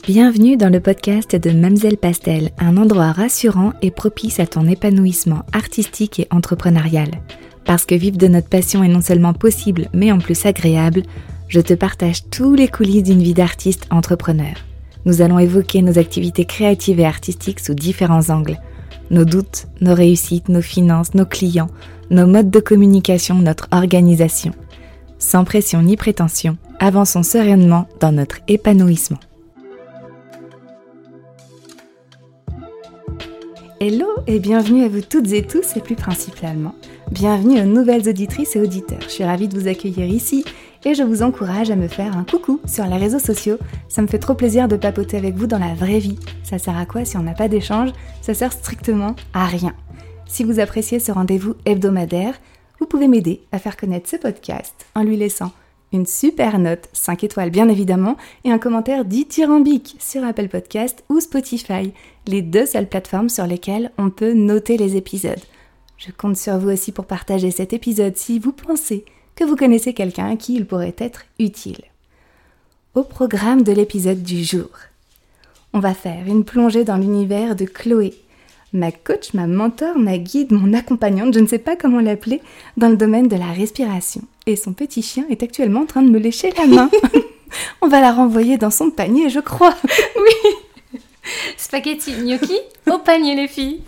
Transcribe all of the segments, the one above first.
Bienvenue dans le podcast de Mamzelle Pastel, un endroit rassurant et propice à ton épanouissement artistique et entrepreneurial. Parce que vivre de notre passion est non seulement possible, mais en plus agréable, je te partage tous les coulisses d'une vie d'artiste entrepreneur. Nous allons évoquer nos activités créatives et artistiques sous différents angles. Nos doutes, nos réussites, nos finances, nos clients, nos modes de communication, notre organisation. Sans pression ni prétention, avançons sereinement dans notre épanouissement. Hello et bienvenue à vous toutes et tous et plus principalement, bienvenue aux nouvelles auditrices et auditeurs. Je suis ravie de vous accueillir ici et je vous encourage à me faire un coucou sur les réseaux sociaux. Ça me fait trop plaisir de papoter avec vous dans la vraie vie. Ça sert à quoi si on n'a pas d'échange? Ça sert strictement à rien. Si vous appréciez ce rendez-vous hebdomadaire, vous pouvez m'aider à faire connaître ce podcast en lui laissant une super note, 5 étoiles bien évidemment, et un commentaire dithyrambique sur Apple Podcast ou Spotify, les deux seules plateformes sur lesquelles on peut noter les épisodes. Je compte sur vous aussi pour partager cet épisode si vous pensez que vous connaissez quelqu'un à qui il pourrait être utile. Au programme de l'épisode du jour, on va faire une plongée dans l'univers de Chloé, ma coach, ma mentor, ma guide, mon accompagnante, je ne sais pas comment l'appeler, dans le domaine de la respiration. Et son petit chien est actuellement en train de me lécher la main. On va la renvoyer dans son panier, je crois. Oui. Spaghetti gnocchi au panier, les filles.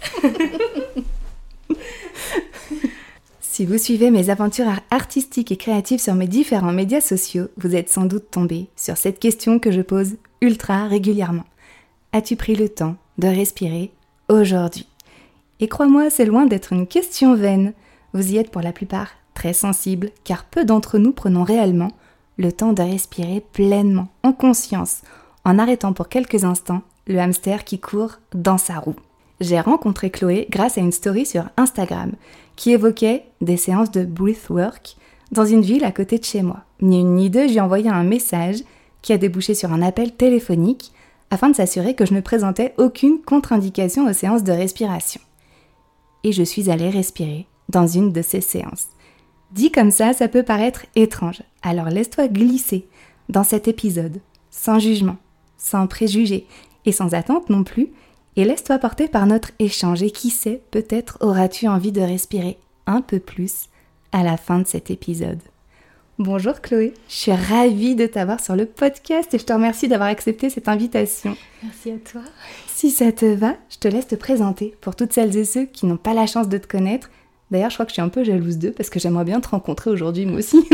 Si vous suivez mes aventures artistiques et créatives sur mes différents médias sociaux, vous êtes sans doute tombé sur cette question que je pose ultra régulièrement. As-tu pris le temps de respirer aujourd'hui? Et crois-moi, c'est loin d'être une question vaine. Vous y êtes pour la plupart très sensibles, car peu d'entre nous prenons réellement le temps de respirer pleinement, en conscience, en arrêtant pour quelques instants le hamster qui court dans sa roue. J'ai rencontré Chloé grâce à une story sur Instagram qui évoquait des séances de breathwork dans une ville à côté de chez moi. Ni une ni deux, j'ai envoyé un message qui a débouché sur un appel téléphonique afin de s'assurer que je ne présentais aucune contre-indication aux séances de respiration. Et je suis allée respirer dans une de ces séances. Dit comme ça peut paraître étrange. Alors laisse-toi glisser dans cet épisode, sans jugement, sans préjugés et sans attente non plus, et laisse-toi porter par notre échange. Et qui sait, peut-être auras-tu envie de respirer un peu plus à la fin de cet épisode. Bonjour Chloé, je suis ravie de t'avoir sur le podcast et je te remercie d'avoir accepté cette invitation. Merci à toi. Si ça te va, je te laisse te présenter pour toutes celles et ceux qui n'ont pas la chance de te connaître. D'ailleurs, je crois que je suis un peu jalouse d'eux parce que j'aimerais bien te rencontrer aujourd'hui moi aussi.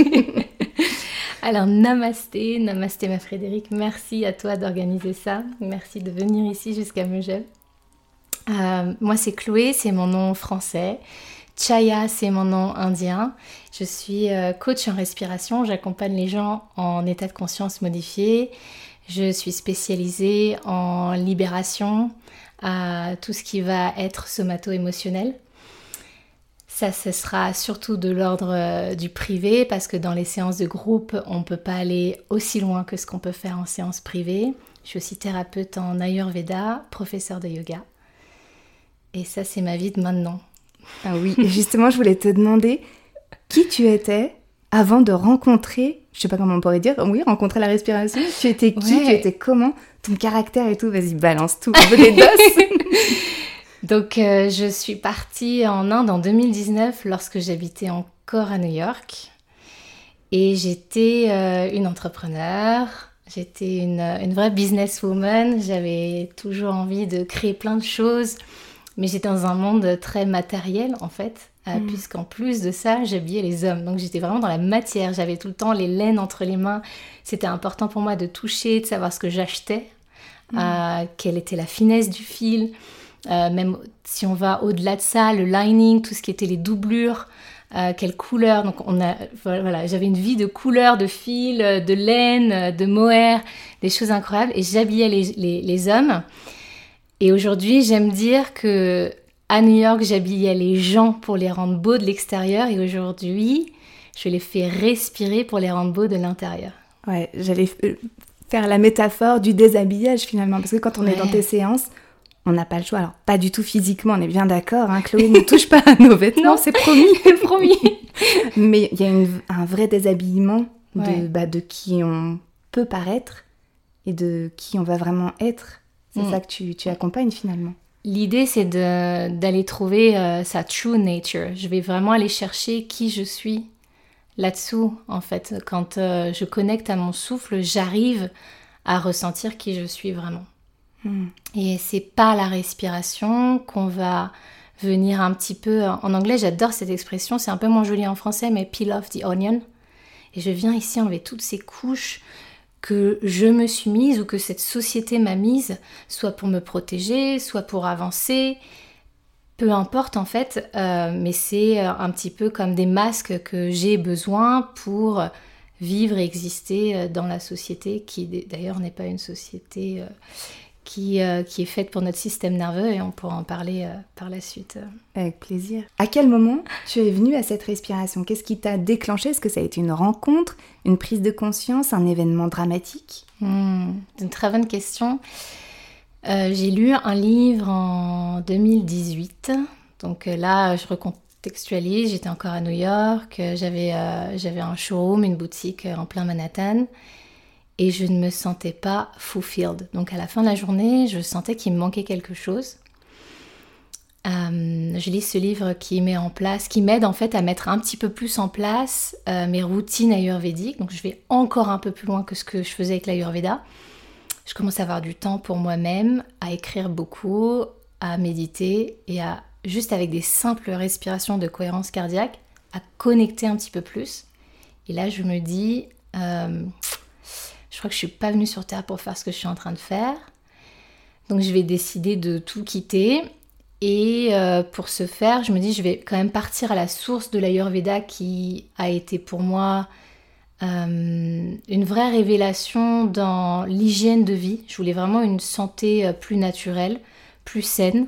Alors, namasté ma Frédéric, merci à toi d'organiser ça. Merci de venir ici jusqu'à Megève. Moi, c'est Chloé, c'est mon nom français. Chaya, c'est mon nom indien. Je suis coach en respiration. J'accompagne les gens en état de conscience modifié. Je suis spécialisée en libération, à tout ce qui va être somato-émotionnel. Ça, ce sera surtout de l'ordre du privé parce que dans les séances de groupe, on ne peut pas aller aussi loin que ce qu'on peut faire en séance privée. Je suis aussi thérapeute en Ayurveda, professeur de yoga. Et ça, c'est ma vie de maintenant. Ah oui, et justement, je voulais te demander qui tu étais avant de rencontrer, je sais pas comment on pourrait dire, oui, rencontrer la respiration. Tu étais qui? Tu étais comment? Ton caractère et tout, vas-y, balance tout, on veut des doses. Donc, je suis partie en Inde en 2019 lorsque j'habitais encore à New York. Et j'étais une entrepreneure, j'étais une vraie businesswoman. J'avais toujours envie de créer plein de choses, mais j'étais dans un monde très matériel en fait, puisqu'en plus de ça, j'habillais les hommes. Donc, j'étais vraiment dans la matière. J'avais tout le temps les laines entre les mains. C'était important pour moi de toucher, de savoir ce que j'achetais, quelle était la finesse du fil. Même si on va au-delà de ça, le lining, tout ce qui était les doublures, quelle couleur. Donc voilà, j'avais une vie de couleurs, de fils, de laine, de mohair, des choses incroyables. Et j'habillais les hommes. Et aujourd'hui, j'aime dire que à New York, j'habillais les gens pour les rendre beaux de l'extérieur. Et aujourd'hui, je les fais respirer pour les rendre beaux de l'intérieur. Ouais, j'allais faire la métaphore du déshabillage finalement. Parce que quand on est dans tes séances, on n'a pas le choix. Alors, pas du tout physiquement, on est bien d'accord. Hein, Chloé ne touche pas à nos vêtements, non, c'est promis. Promis. Mais il y a un vrai déshabillement de qui on peut paraître et de qui on va vraiment être. C'est ça que tu accompagnes finalement. L'idée, c'est d'aller trouver sa true nature. Je vais vraiment aller chercher qui je suis là-dessous, en fait. Quand je connecte à mon souffle, j'arrive à ressentir qui je suis vraiment. Et c'est pas la respiration qu'on va venir un petit peu... En anglais, j'adore cette expression, c'est un peu moins joli en français, mais peel off the onion. Et je viens ici enlever toutes ces couches que je me suis mise ou que cette société m'a mise, soit pour me protéger, soit pour avancer, peu importe en fait, mais c'est un petit peu comme des masques que j'ai besoin pour vivre et exister dans la société, qui d'ailleurs n'est pas une société qui est faite pour notre système nerveux, et on pourra en parler par la suite. Avec plaisir. À quel moment tu es venue à cette respiration ? Qu'est-ce qui t'a déclenché ? Est-ce que ça a été une rencontre, une prise de conscience, un événement dramatique ? C'est une très bonne question. J'ai lu un livre en 2018. Donc là, je recontextualise. J'étais encore à New York. J'avais un showroom, une boutique en plein Manhattan. Et je ne me sentais pas fulfilled. Donc à la fin de la journée, je sentais qu'il me manquait quelque chose. Je lis ce livre qui m'aide en fait à mettre un petit peu plus en place mes routines ayurvédiques. Donc je vais encore un peu plus loin que ce que je faisais avec l'ayurveda. Je commence à avoir du temps pour moi-même, à écrire beaucoup, à méditer et à, juste avec des simples respirations de cohérence cardiaque, à connecter un petit peu plus. Et là, je me dis, je crois que je suis pas venue sur Terre pour faire ce que je suis en train de faire. Donc je vais décider de tout quitter. Et pour ce faire, je me dis, je vais quand même partir à la source de l'Ayurveda qui a été pour moi une vraie révélation dans l'hygiène de vie. Je voulais vraiment une santé plus naturelle, plus saine.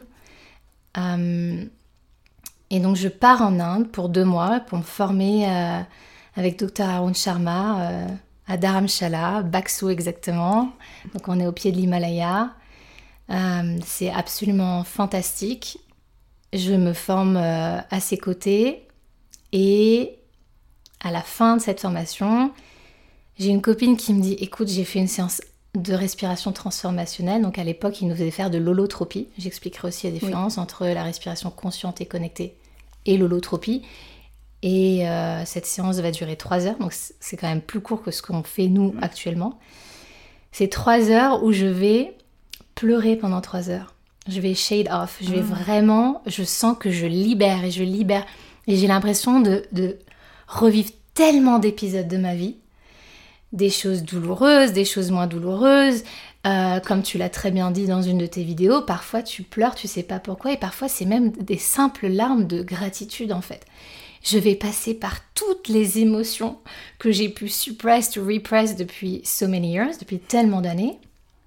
Et donc je pars en Inde pour 2 mois pour me former avec Dr Arun Sharma à Dharamshala, Bakso exactement. Donc on est au pied de l'Himalaya. C'est absolument fantastique. Je me forme à ses côtés et à la fin de cette formation, j'ai une copine qui me dit « Écoute, j'ai fait une séance de respiration transformationnelle. » Donc à l'époque, il nous faisait faire de l'holotropie. J'expliquerai aussi la différence entre la respiration consciente et connectée et l'holotropie. Et cette séance va durer 3 heures. Donc c'est quand même plus court que ce qu'on fait nous actuellement. C'est 3 heures où je vais pleurer pendant 3 heures. Je vais shade off. Je vais vraiment... Je sens que je libère et je libère. Et j'ai l'impression de revivre tellement d'épisodes de ma vie. Des choses douloureuses, des choses moins douloureuses. Comme tu l'as très bien dit dans une de tes vidéos, parfois tu pleures, tu sais pas pourquoi. Et parfois c'est même des simples larmes de gratitude en fait. Je vais passer par toutes les émotions que j'ai pu suppress to repress depuis so many years, depuis tellement d'années.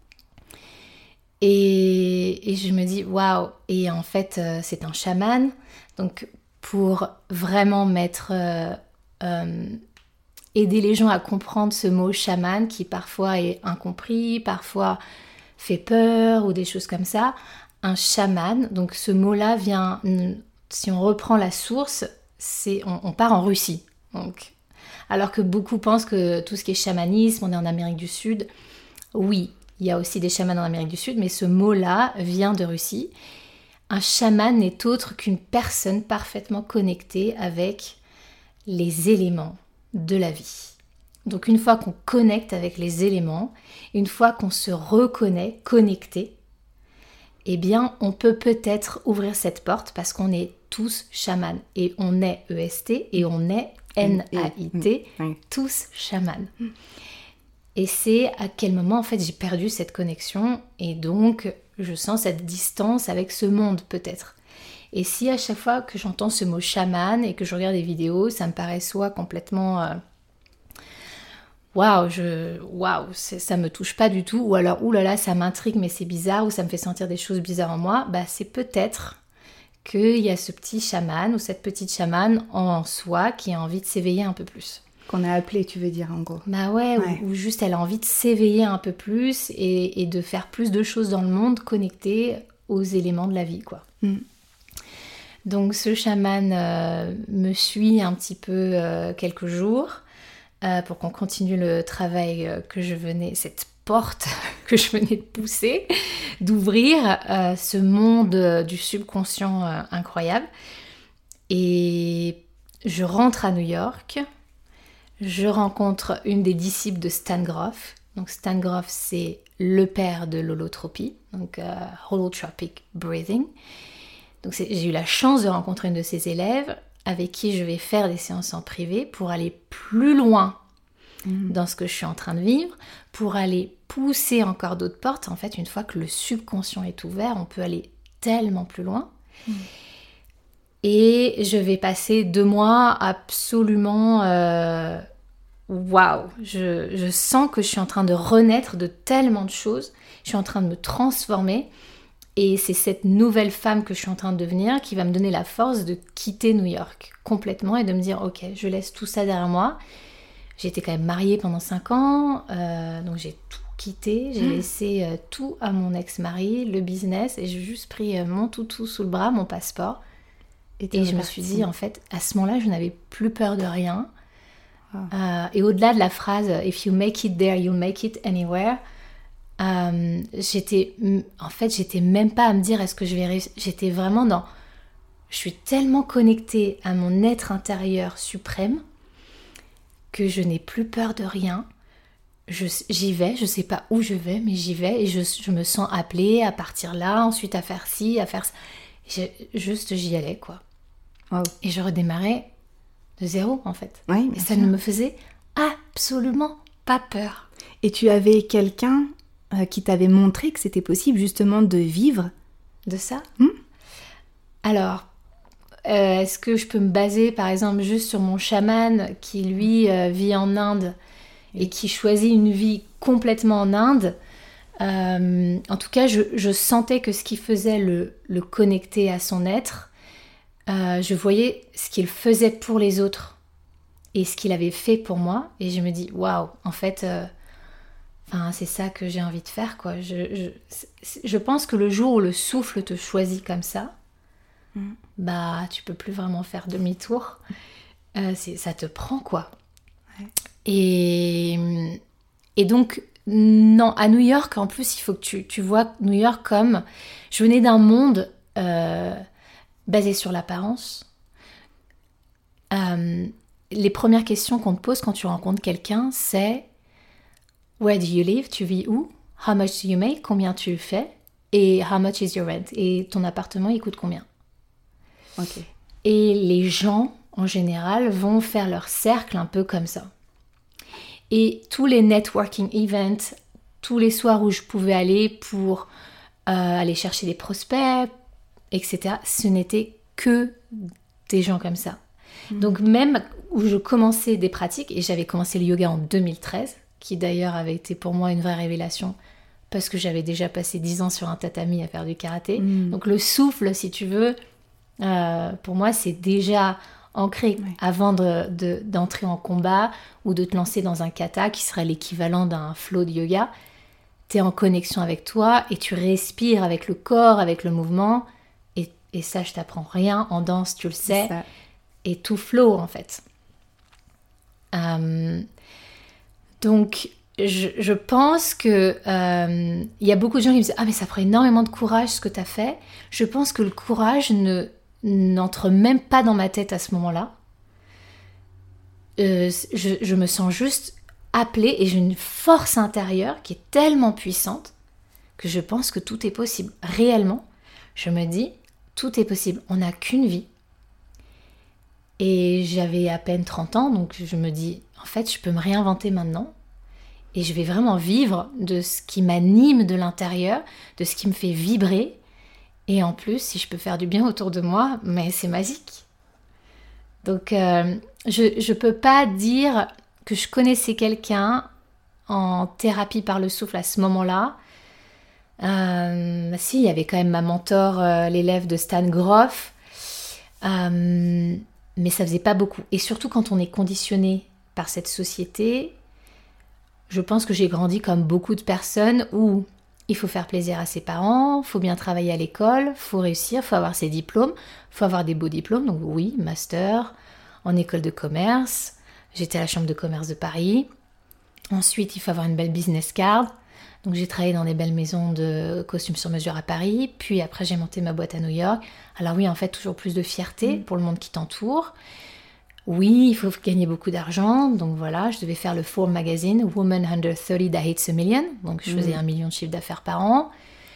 Et je me dis, waouh! Et en fait, c'est un chaman. Donc, pour vraiment aider les gens à comprendre ce mot chaman qui parfois est incompris, parfois fait peur ou des choses comme ça. Un chaman, donc ce mot-là vient, si on reprend la source, on part en Russie. Donc, alors que beaucoup pensent que tout ce qui est chamanisme, on est en Amérique du Sud. Oui, il y a aussi des chamans en Amérique du Sud, mais ce mot-là vient de Russie. Un chaman n'est autre qu'une personne parfaitement connectée avec les éléments de la vie. Donc une fois qu'on connecte avec les éléments, une fois qu'on se reconnaît connecté, eh bien on peut peut-être ouvrir cette porte parce qu'on est tous chamans. Et on est EST et on est NAIT, tous chamans. Et c'est à quel moment en fait j'ai perdu cette connexion et donc je sens cette distance avec ce monde peut-être. Et si à chaque fois que j'entends ce mot chaman et que je regarde des vidéos, ça me paraît soit complètement ça me touche pas du tout, ou alors oulala ça m'intrigue mais c'est bizarre, ou ça me fait sentir des choses bizarres en moi, bah c'est peut-être qu'il y a ce petit chaman ou cette petite chamane en soi qui a envie de s'éveiller un peu plus. Qu'on a appelé, tu veux dire, en gros. Bah ouais. Ou juste elle a envie de s'éveiller un peu plus et de faire plus de choses dans le monde connectées aux éléments de la vie, quoi. Donc ce chaman me suit un petit peu quelques jours pour qu'on continue le travail que je venais, cette porte que je venais de pousser, d'ouvrir ce monde du subconscient incroyable. Et je rentre à New York, je rencontre une des disciples de Stan Grof. Donc Stan Grof, c'est le père de l'holotropie, donc holotropic breathing. Donc j'ai eu la chance de rencontrer une de ses élèves avec qui je vais faire des séances en privé pour aller plus loin dans ce que je suis en train de vivre, pour aller pousser encore d'autres portes. En fait, une fois que le subconscient est ouvert, on peut aller tellement plus loin. Et je vais passer 2 mois absolument... Waouh, je sens que je suis en train de renaître de tellement de choses. Je suis en train de me transformer. Et c'est cette nouvelle femme que je suis en train de devenir qui va me donner la force de quitter New York complètement et de me dire, ok, je laisse tout ça derrière moi. J'ai été quand même mariée pendant 5 ans, donc j'ai tout quitté. J'ai laissé tout à mon ex-mari, le business, et j'ai juste pris mon toutou sous le bras, mon passeport. Et je me suis dit, en fait, à ce moment-là, je n'avais plus peur de rien. Et au-delà de la phrase « If you make it there, you'll make it anywhere », j'étais même pas à me dire est-ce que je vais réussir. J'étais vraiment dans... Je suis tellement connectée à mon être intérieur suprême que je n'ai plus peur de rien. J'y vais, je sais pas où je vais, mais j'y vais et je me sens appelée à partir là, ensuite à faire ci, à faire ça. J'y allais, quoi. Wow. Et je redémarrais de zéro, en fait. Oui, et ça ne me faisait absolument pas peur. Et tu avais quelqu'un qui t'avait montré que c'était possible justement de vivre de ça Alors, est-ce que je peux me baser par exemple juste sur mon chaman qui lui vit en Inde et qui choisit une vie complètement en Inde? En tout cas, je sentais que ce qui faisait le connecter à son être, je voyais ce qu'il faisait pour les autres et ce qu'il avait fait pour moi, et je me dis waouh, en fait c'est ça que j'ai envie de faire, quoi. Je pense que le jour où le souffle te choisit comme ça, bah tu peux plus vraiment faire demi-tour. Ça te prend, quoi. Ouais. Et donc non, à New York, en plus, il faut que tu vois New York comme... Je venais d'un monde basé sur l'apparence. Les premières questions qu'on te pose quand tu rencontres quelqu'un, c'est « Where do you live ?» Tu vis où? « How much do you make ?» Combien tu fais? Et « How much is your rent ?» Et ton appartement, il coûte combien? Ok. Et les gens, en général, vont faire leur cercle un peu comme ça. Et tous les networking events, tous les soirs où je pouvais aller pour aller chercher des prospects, etc., ce n'était que des gens comme ça. Donc même où je commençais des pratiques, et j'avais commencé le yoga en 2013, qui d'ailleurs avait été pour moi une vraie révélation, parce que j'avais déjà passé 10 ans sur un tatami à faire du karaté. Donc le souffle, si tu veux, pour moi, c'est déjà... ancré avant d'entrer en combat ou de te lancer dans un kata qui serait l'équivalent d'un flow de yoga. Tu es en connexion avec toi et tu respires avec le corps, avec le mouvement, et ça, je t'apprends rien. En danse, tu le sais, et tout flow, en fait. Donc, je pense que y a beaucoup de gens qui me disent « Ah, mais ça prend énormément de courage, ce que tu as fait. » Je pense que le courage n'entre même pas dans ma tête à ce moment-là. Je me sens juste appelée et j'ai une force intérieure qui est tellement puissante que je pense que tout est possible. Réellement, je me dis, tout est possible. On n'a qu'une vie. Et j'avais à peine 30 ans, donc je me dis, en fait, je peux me réinventer maintenant et je vais vraiment vivre de ce qui m'anime de l'intérieur, de ce qui me fait vibrer. Et en plus, si je peux faire du bien autour de moi, mais c'est magique. Donc, je peux pas dire que je connaissais quelqu'un en thérapie par le souffle à ce moment-là. Si, il y avait quand même ma mentor, l'élève de Stan Grof. Mais ça faisait pas beaucoup. Et surtout quand on est conditionné par cette société, je pense que j'ai grandi comme beaucoup de personnes où... Il faut faire plaisir à ses parents, il faut bien travailler à l'école, il faut réussir, il faut avoir ses diplômes, il faut avoir des beaux diplômes. Donc oui, master en école de commerce, j'étais à la chambre de commerce de Paris. Ensuite, il faut avoir une belle business card. Donc j'ai travaillé dans des belles maisons de costumes sur mesure à Paris, puis après j'ai monté ma boîte à New York. Alors oui, en fait, toujours plus de fierté pour le monde qui t'entoure. Oui, il faut gagner beaucoup d'argent, donc voilà, je devais faire le Forbes magazine, Woman Under 30 That Hits a Million, donc je faisais 1 million de chiffre d'affaires par an.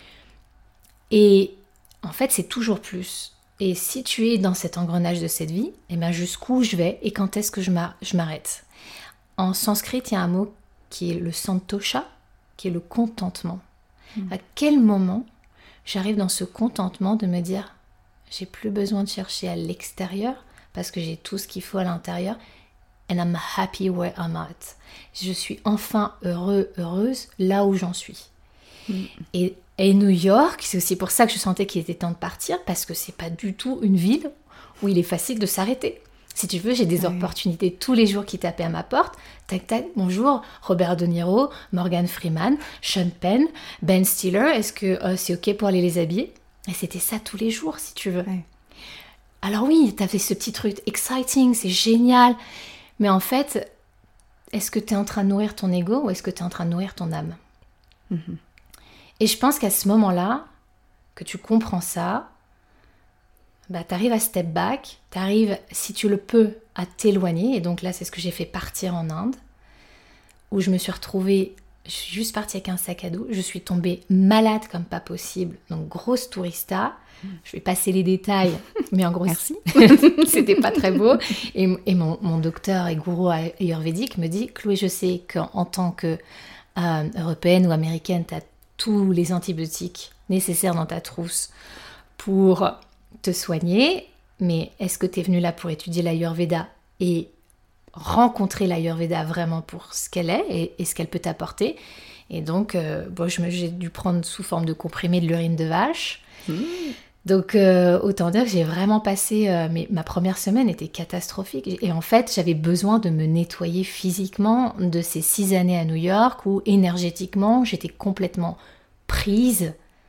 Et en fait, c'est toujours plus. Et si tu es dans cet engrenage de cette vie, eh ben jusqu'où je vais et quand est-ce que je m'arrête? En sanskrit, il y a un mot qui est le santosha, qui est le contentement. À quel moment j'arrive dans ce contentement de me dire j'ai plus besoin de chercher à l'extérieur parce que j'ai tout ce qu'il faut à l'intérieur and I'm happy where I'm at. Je suis enfin heureuse là où j'en suis. Et New York, c'est aussi pour ça que je sentais qu'il était temps de partir, parce que c'est pas du tout une ville où il est facile de s'arrêter. Si tu veux, j'ai des opportunités tous les jours qui tapaient à ma porte. Tac, tac, bonjour, Robert De Niro, Morgan Freeman, Sean Penn, Ben Stiller, est-ce que c'est ok pour aller les habiller? Et c'était ça tous les jours, si tu veux. Alors oui, t'avais ce petit truc exciting, c'est génial. Mais en fait, est-ce que t'es en train de nourrir ton ego ou est-ce que t'es en train de nourrir ton âme? Et je pense qu'à ce moment-là, que tu comprends ça, t'arrives à step back, t'arrives, si tu le peux, à t'éloigner. Et donc là, c'est ce que j'ai fait, partir en Inde, où je me suis retrouvée, je suis juste partie avec un sac à dos, je suis tombée malade comme pas possible, donc grosse tourista. Je vais passer les détails, mais en gros, merci. C'était pas très beau. Et mon docteur et gourou ayurvédique me dit, Chloé, je sais qu'en tant que européenne ou américaine, t'as tous les antibiotiques nécessaires dans ta trousse pour te soigner, mais est-ce que tu es venue là pour étudier l'Ayurveda et rencontrer l'Ayurveda vraiment pour ce qu'elle est et ce qu'elle peut t'apporter? Et donc, j'ai dû prendre sous forme de comprimé de l'urine de vache. Donc, autant dire que j'ai vraiment passé... ma première semaine était catastrophique. Et en fait, j'avais besoin de me nettoyer physiquement de ces 6 années à New York où énergétiquement, j'étais complètement prise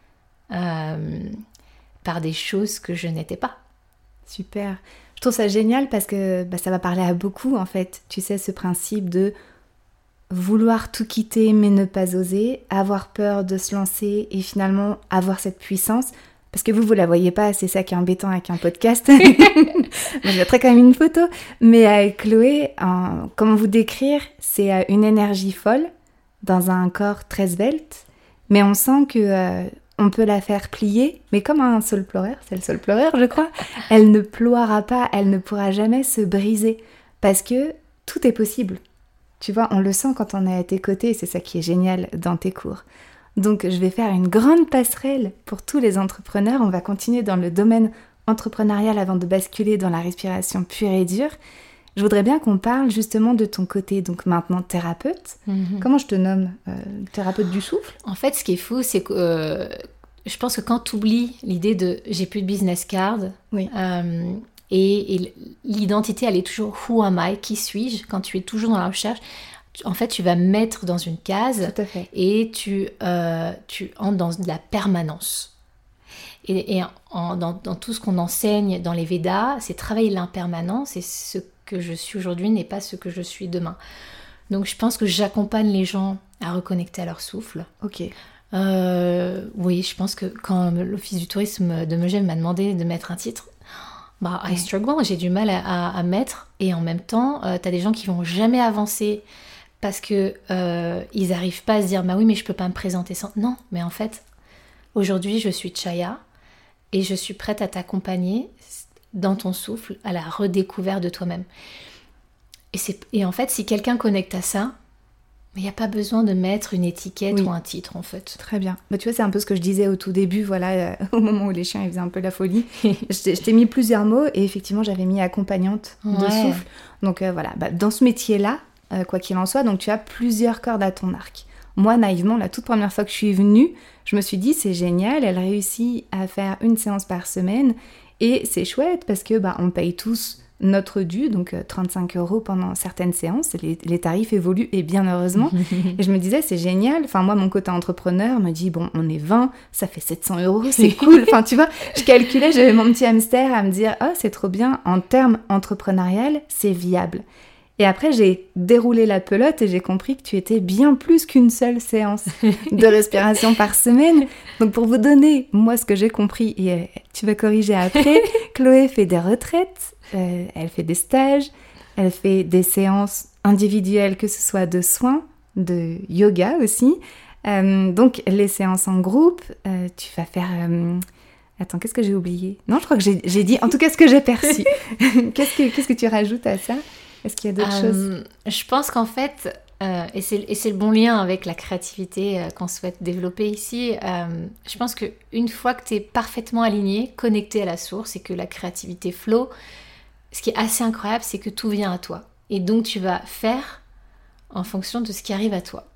par des choses que je n'étais pas. Super. Je trouve ça génial parce que ça va parler à beaucoup, en fait. Tu sais, ce principe de vouloir tout quitter mais ne pas oser, avoir peur de se lancer et finalement avoir cette puissance. Parce que vous la voyez pas, c'est ça qui est embêtant avec un podcast. Je mettrai quand même une photo. Mais avec Chloé, comment vous décrire, c'est une énergie folle dans un corps très svelte. Mais on sent que on peut la faire plier, mais comme un saule pleureur, c'est le saule pleureur, je crois. Elle ne ploiera pas, elle ne pourra jamais se briser. Parce que tout est possible. Tu vois, on le sent quand on est à tes côtés, c'est ça qui est génial dans tes cours. Donc, je vais faire une grande passerelle pour tous les entrepreneurs. On va continuer dans le domaine entrepreneurial avant de basculer dans la respiration pure et dure. Je voudrais bien qu'on parle justement de ton côté, donc maintenant thérapeute. Comment je te nomme? Thérapeute du souffle? En fait, ce qui est fou, c'est que je pense que quand tu oublies l'idée de « j'ai plus de business card oui. », et l'identité, elle est toujours « who am I ?» Qui suis-je? Quand tu es toujours dans la recherche, en fait, tu vas mettre dans une case et tu entres dans de la permanence. Et dans tout ce qu'on enseigne dans les Védas, c'est travailler l'impermanence et ce que je suis aujourd'hui n'est pas ce que je suis demain. Donc, je pense que j'accompagne les gens à reconnecter à leur souffle. Ok. Oui, je pense que quand l'Office du tourisme de Megève m'a demandé de mettre un titre, I struggle, j'ai du mal à mettre. Et en même temps, t'as des gens qui vont jamais avancer parce que ils n'arrivent pas à se dire « oui, mais je peux pas me présenter sans... » Non, mais en fait, aujourd'hui, je suis Chaya et je suis prête à t'accompagner dans ton souffle, à la redécouverte de toi-même. Et en fait, si quelqu'un connecte à ça, il n'y a pas besoin de mettre une étiquette ou un titre, en fait. Très bien. Tu vois, c'est un peu ce que je disais au tout début, voilà, au moment où les chiens ils faisaient un peu la folie. je t'ai mis plusieurs mots et effectivement, j'avais mis accompagnante de souffle. Donc voilà, dans ce métier-là, quoi qu'il en soit, donc tu as plusieurs cordes à ton arc. Moi, naïvement, la toute première fois que je suis venue, je me suis dit, c'est génial, elle réussit à faire une séance par semaine et c'est chouette parce que on paye tous notre dû, donc 35 € pendant certaines séances, les tarifs évoluent et bien heureusement. Et je me disais, c'est génial, enfin moi mon côté entrepreneur me dit, bon on est 20, ça fait 700 €, c'est cool, enfin tu vois, je calculais, j'avais mon petit hamster à me dire, oh c'est trop bien, en termes entrepreneurial, c'est viable. Et après, j'ai déroulé la pelote et j'ai compris que tu étais bien plus qu'une seule séance de respiration par semaine. Donc, pour vous donner, moi, ce que j'ai compris, et tu vas corriger après, Chloé fait des retraites, elle fait des stages, elle fait des séances individuelles, que ce soit de soins, de yoga aussi. Donc, les séances en groupe, tu vas faire... Attends, qu'est-ce que j'ai oublié? Non, je crois que j'ai dit, en tout cas, ce que j'ai perçu. Qu'est-ce que tu rajoutes à ça? Est-ce qu'il y a d'autres choses? Je pense qu'en fait, et c'est le bon lien avec la créativité qu'on souhaite développer ici, je pense qu'une fois que tu es parfaitement aligné, connecté à la source et que la créativité flow, ce qui est assez incroyable, c'est que tout vient à toi. Et donc tu vas faire en fonction de ce qui arrive à toi.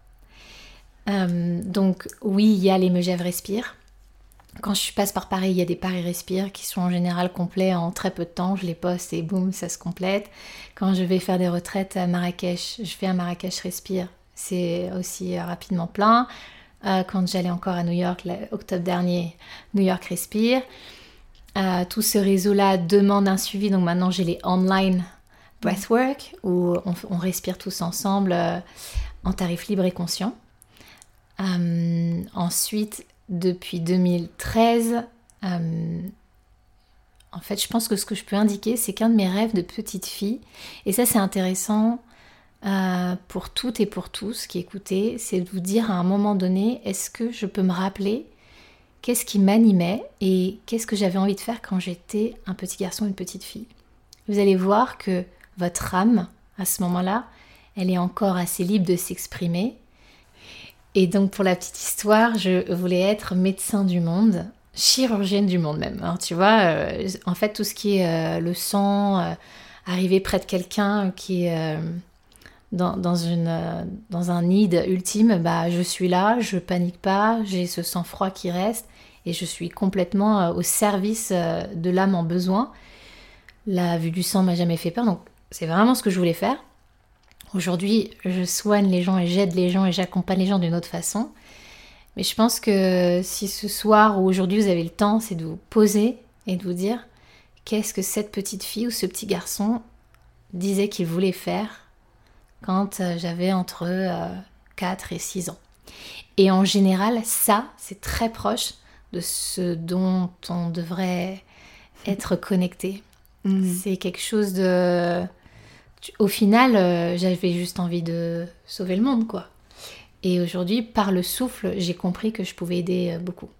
Donc oui, il y a les Megève Respire. Quand je passe par Paris, il y a des Paris Respire qui sont en général complets en très peu de temps. Je les poste et boum, ça se complète. Quand je vais faire des retraites à Marrakech, je fais un Marrakech Respire. C'est aussi rapidement plein. Quand j'allais encore à New York, octobre dernier, New York Respire. Tout ce réseau-là demande un suivi. Donc maintenant, j'ai les online breathwork où on respire tous ensemble en tarif libre et conscient. Ensuite, depuis 2013, en fait, je pense que ce que je peux indiquer, c'est qu'un de mes rêves de petite fille, et ça c'est intéressant pour toutes et pour tous qui écoutez, c'est de vous dire à un moment donné, est-ce que je peux me rappeler qu'est-ce qui m'animait et qu'est-ce que j'avais envie de faire quand j'étais un petit garçon ou une petite fille. Vous allez voir que votre âme, à ce moment-là, elle est encore assez libre de s'exprimer. Et donc pour la petite histoire, je voulais être médecin du monde, chirurgienne du monde même. Alors tu vois, en fait tout ce qui est le sang, arriver près de quelqu'un qui est dans un need ultime, bah je suis là, je panique pas, j'ai ce sang-froid qui reste et je suis complètement au service de l'âme en besoin. La vue du sang m'a jamais fait peur, donc c'est vraiment ce que je voulais faire. Aujourd'hui, je soigne les gens et j'aide les gens et j'accompagne les gens d'une autre façon. Mais je pense que si ce soir ou aujourd'hui vous avez le temps, c'est de vous poser et de vous dire qu'est-ce que cette petite fille ou ce petit garçon disait qu'il voulait faire quand j'avais entre 4 et 6 ans. Et en général, ça, c'est très proche de ce dont on devrait être connecté. C'est quelque chose de... Au final, j'avais juste envie de sauver le monde, quoi. Et aujourd'hui, par le souffle, j'ai compris que je pouvais aider beaucoup.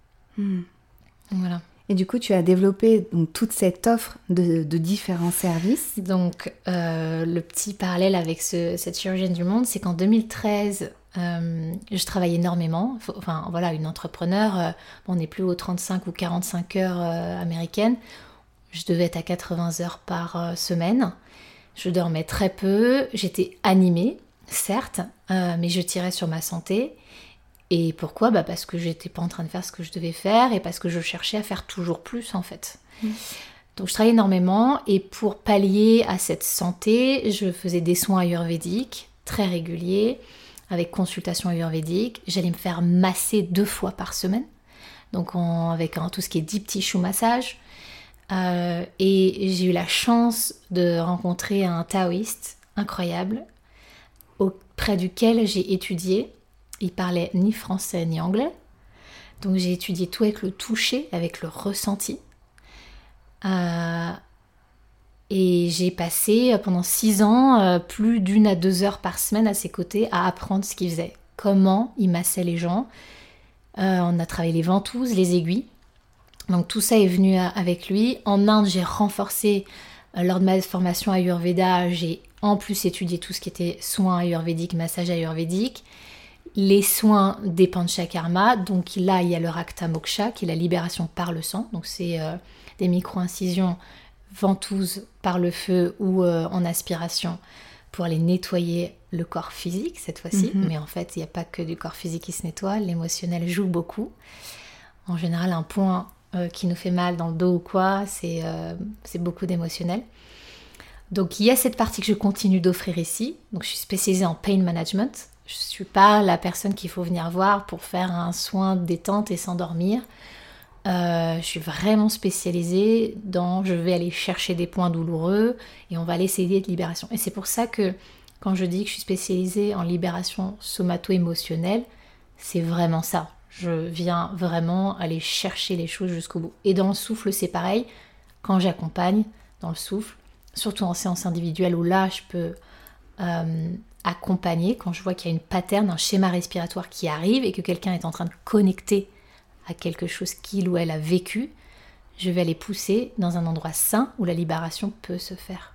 Voilà. Et du coup, tu as développé donc, toute cette offre de différents services. Donc, le petit parallèle avec cette chirurgienne du monde, c'est qu'en 2013, je travaillais énormément. Enfin, voilà, une entrepreneur, on n'est plus aux 35 ou 45 heures américaines. Je devais être à 80 heures par semaine. Je dormais très peu, j'étais animée, certes, mais je tirais sur ma santé. Et pourquoi ? Parce que j'étais pas en train de faire ce que je devais faire et parce que je cherchais à faire toujours plus en fait. Donc je travaillais énormément et pour pallier à cette santé, je faisais des soins ayurvédiques très réguliers avec consultation ayurvédique. J'allais me faire masser 2 fois par semaine, donc avec tout ce qui est deep tissue massage. Et j'ai eu la chance de rencontrer un taoïste incroyable auprès duquel j'ai étudié. Il parlait ni français ni anglais, donc j'ai étudié tout avec le toucher, avec le ressenti. Et j'ai passé pendant 6 ans plus d'1 à 2 heures par semaine à ses côtés à apprendre ce qu'il faisait, comment il massait les gens. On a travaillé les ventouses, les aiguilles. Donc tout ça est venu avec lui. En Inde, j'ai renforcé lors de ma formation Ayurveda, j'ai en plus étudié tout ce qui était soins ayurvédiques, massage ayurvédique. Les soins des panchakarma, donc là il y a le Rakta Moksha qui est la libération par le sang. Donc c'est des micro-incisions ventouses par le feu ou en aspiration pour aller nettoyer le corps physique cette fois-ci. Mais en fait il n'y a pas que du corps physique qui se nettoie, l'émotionnel joue beaucoup. En général un point qui nous fait mal dans le dos ou quoi, c'est beaucoup d'émotionnel. Donc il y a cette partie que je continue d'offrir ici. Donc je suis spécialisée en pain management. Je ne suis pas la personne qu'il faut venir voir pour faire un soin de détente et s'endormir. je suis vraiment spécialisée dans je vais aller chercher des points douloureux et on va aller essayer de libération. Et c'est pour ça que quand je dis que je suis spécialisée en libération somato-émotionnelle, c'est vraiment ça. Je viens vraiment aller chercher les choses jusqu'au bout. Et dans le souffle, c'est pareil. Quand j'accompagne dans le souffle, surtout en séance individuelle où là, je peux accompagner quand je vois qu'il y a une pattern, un schéma respiratoire qui arrive et que quelqu'un est en train de connecter à quelque chose qu'il ou elle a vécu, je vais aller pousser dans un endroit sain où la libération peut se faire.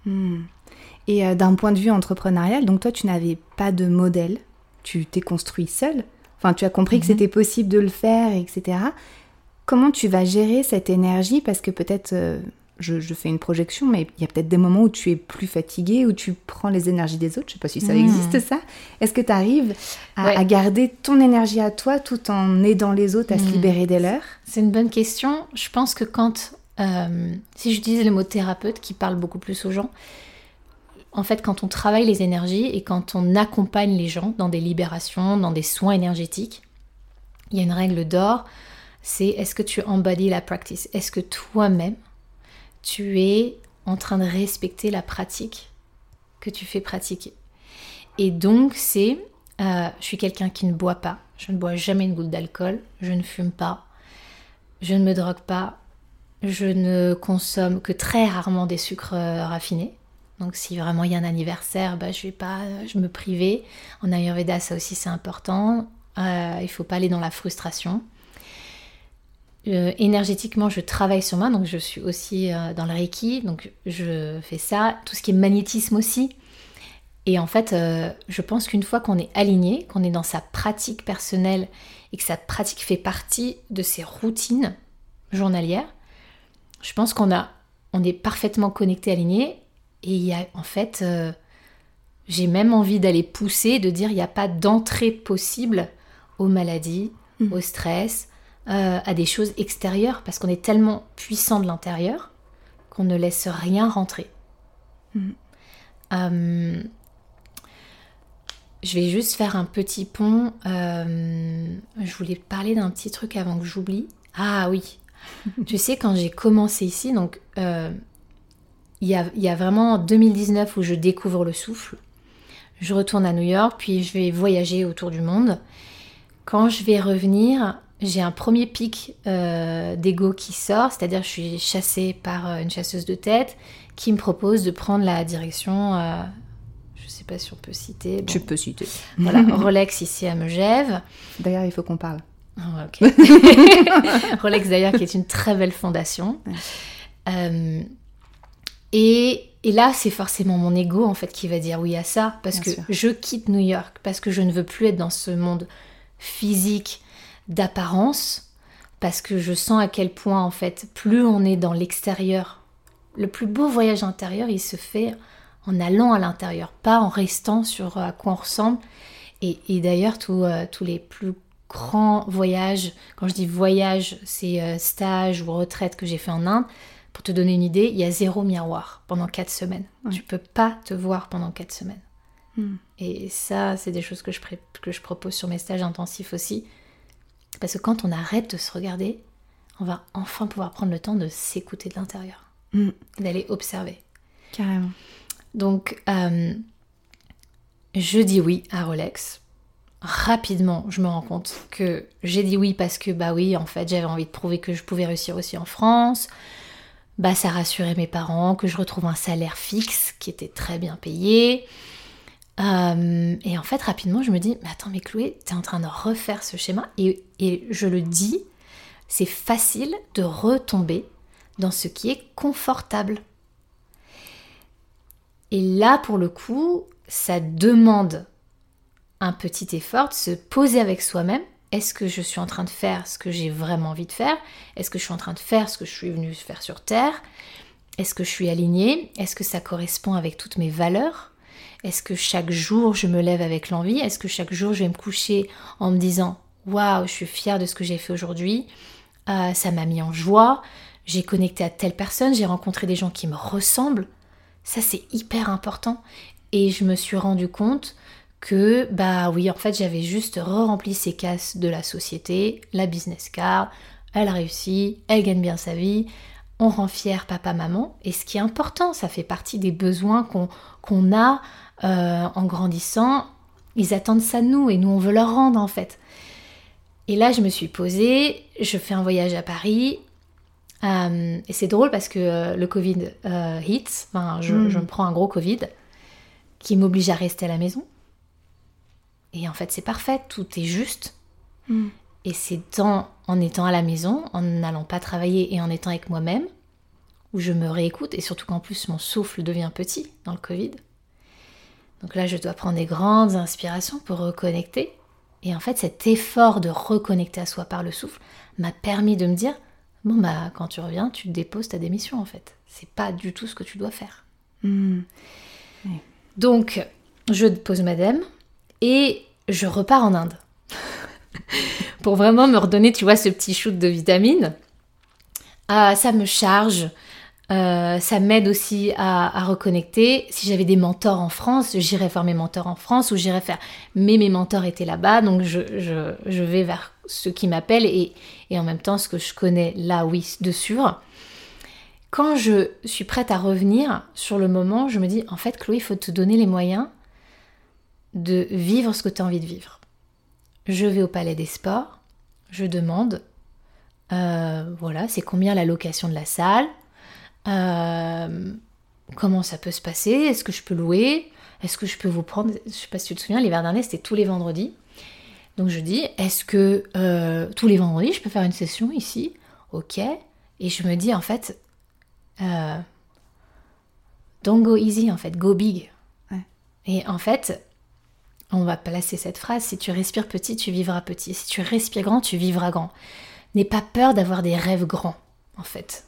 Et d'un point de vue entrepreneurial, donc toi, tu n'avais pas de modèle, tu t'es construit seul, enfin, tu as compris que c'était possible de le faire, etc. Comment tu vas gérer cette énergie? Parce que peut-être, je fais une projection, mais il y a peut-être des moments où tu es plus fatigué, où tu prends les énergies des autres, je ne sais pas si ça existe ça. Est-ce que tu arrives à garder ton énergie à toi tout en aidant les autres à se libérer des leurs? C'est une bonne question. Je pense que quand, si j'utilise le mot thérapeute qui parle beaucoup plus aux gens, en fait, quand on travaille les énergies et quand on accompagne les gens dans des libérations, dans des soins énergétiques, il y a une règle d'or, c'est est-ce que tu embodies la practice? Est-ce que toi-même, tu es en train de respecter la pratique que tu fais pratiquer? Et donc, je suis quelqu'un qui ne boit pas, je ne bois jamais une goutte d'alcool, je ne fume pas, je ne me drogue pas, je ne consomme que très rarement des sucres raffinés. Donc si vraiment il y a un anniversaire, je vais pas me priver. En Ayurveda, ça aussi c'est important. Il faut pas aller dans la frustration. Énergétiquement, je travaille sur moi, donc je suis aussi dans le Reiki, donc je fais ça. Tout ce qui est magnétisme aussi. Et en fait, je pense qu'une fois qu'on est aligné, qu'on est dans sa pratique personnelle et que sa pratique fait partie de ses routines journalières, je pense qu'on est parfaitement connecté, aligné. Et il y a, en fait, j'ai même envie d'aller pousser, de dire il n'y a pas d'entrée possible aux maladies, au stress, à des choses extérieures, parce qu'on est tellement puissant de l'intérieur qu'on ne laisse rien rentrer. Je vais juste faire un petit pont. Je voulais te parler d'un petit truc avant que j'oublie. Ah oui, tu sais, quand j'ai commencé ici, donc... Il y a vraiment 2019 où je découvre le souffle. Je retourne à New York, puis je vais voyager autour du monde. Quand je vais revenir, j'ai un premier pic d'ego qui sort, c'est-à-dire je suis chassée par une chasseuse de tête qui me propose de prendre la direction, je ne sais pas si on peut citer. Tu peux citer. Voilà, Rolex ici à Megève. D'ailleurs, il faut qu'on parle. Oh, ok. Rolex d'ailleurs qui est une très belle fondation. Ouais. Et là, c'est forcément mon ego en fait qui va dire oui à ça, parce que je quitte New York, parce que je ne veux plus être dans ce monde physique d'apparence, parce que je sens à quel point en fait, plus on est dans l'extérieur, le plus beau voyage intérieur, il se fait en allant à l'intérieur, pas en restant sur à quoi on ressemble. Et d'ailleurs, tous les plus grands voyages, quand je dis voyage, c'est stage ou retraite que j'ai fait en Inde. Pour te donner une idée, il y a 0 miroir pendant 4 semaines. Ouais. Tu peux pas te voir pendant 4 semaines. Et ça, c'est des choses que je propose sur mes stages intensifs aussi. Parce que quand on arrête de se regarder, on va enfin pouvoir prendre le temps de s'écouter de l'intérieur. D'aller observer. Carrément. Donc, je dis oui à Rolex. Rapidement, je me rends compte que j'ai dit oui parce que, oui, en fait, j'avais envie de prouver que je pouvais réussir aussi en France. Ça rassurait mes parents, que je retrouve un salaire fixe qui était très bien payé. Et en fait, rapidement, je me dis, mais attends, mais Chloé, t'es en train de refaire ce schéma. Et je le dis, c'est facile de retomber dans ce qui est confortable. Et là, pour le coup, ça demande un petit effort de se poser avec soi-même. Est-ce que je suis en train de faire ce que j'ai vraiment envie de faire? Est-ce que je suis en train de faire ce que je suis venue faire sur Terre? Est-ce que je suis alignée? Est-ce que ça correspond avec toutes mes valeurs? Est-ce que chaque jour je me lève avec l'envie? Est-ce que chaque jour je vais me coucher en me disant « Waouh, je suis fière de ce que j'ai fait aujourd'hui. Ça m'a mis en joie. J'ai connecté à telle personne. J'ai rencontré des gens qui me ressemblent. » Ça, c'est hyper important. Et je me suis rendu compte que, oui, en fait, j'avais juste re-rempli ces cases de la société, la business card, elle réussit, elle gagne bien sa vie, on rend fier papa, maman. Et ce qui est important, ça fait partie des besoins qu'on a en grandissant. Ils attendent ça de nous et nous, on veut leur rendre en fait. Et là, je me suis posée, je fais un voyage à Paris. Et c'est drôle parce que le Covid hits, je me prends un gros Covid qui m'oblige à rester à la maison. Et en fait, c'est parfait, tout est juste. Et c'est en étant à la maison, en n'allant pas travailler et en étant avec moi-même, où je me réécoute, et surtout qu'en plus mon souffle devient petit dans le Covid. Donc là, je dois prendre des grandes inspirations pour reconnecter. Et en fait, cet effort de reconnecter à soi par le souffle m'a permis de me dire, bon bah quand tu reviens, tu déposes ta démission en fait. C'est pas du tout ce que tu dois faire. Oui. Donc, je pose ma dème et je repars en Inde. Pour vraiment me redonner, tu vois, ce petit shoot de vitamines. Ça me charge, ça m'aide aussi à reconnecter. Si j'avais des mentors en France, j'irais faire mes mentors en France ou j'irais faire... Mais mes mentors étaient là-bas, donc je vais vers ceux qui m'appellent et en même temps, ce que je connais là, oui, de sûr. Quand je suis prête à revenir, sur le moment, je me dis, en fait, Chloé, il faut te donner les moyens de vivre ce que tu as envie de vivre. Je vais au Palais des Sports, je demande, voilà, c'est combien la location de la salle, comment ça peut se passer, est-ce que je peux louer, est-ce que je peux vous prendre, je sais pas si tu te souviens, l'hiver dernier c'était tous les vendredis, donc je dis, est-ce que tous les vendredis je peux faire une session ici, ok, et je me dis en fait, don't go easy en fait, go big, et en fait, on va placer cette phrase, si tu respires petit, tu vivras petit. Si tu respires grand, tu vivras grand. N'aie pas peur d'avoir des rêves grands, en fait.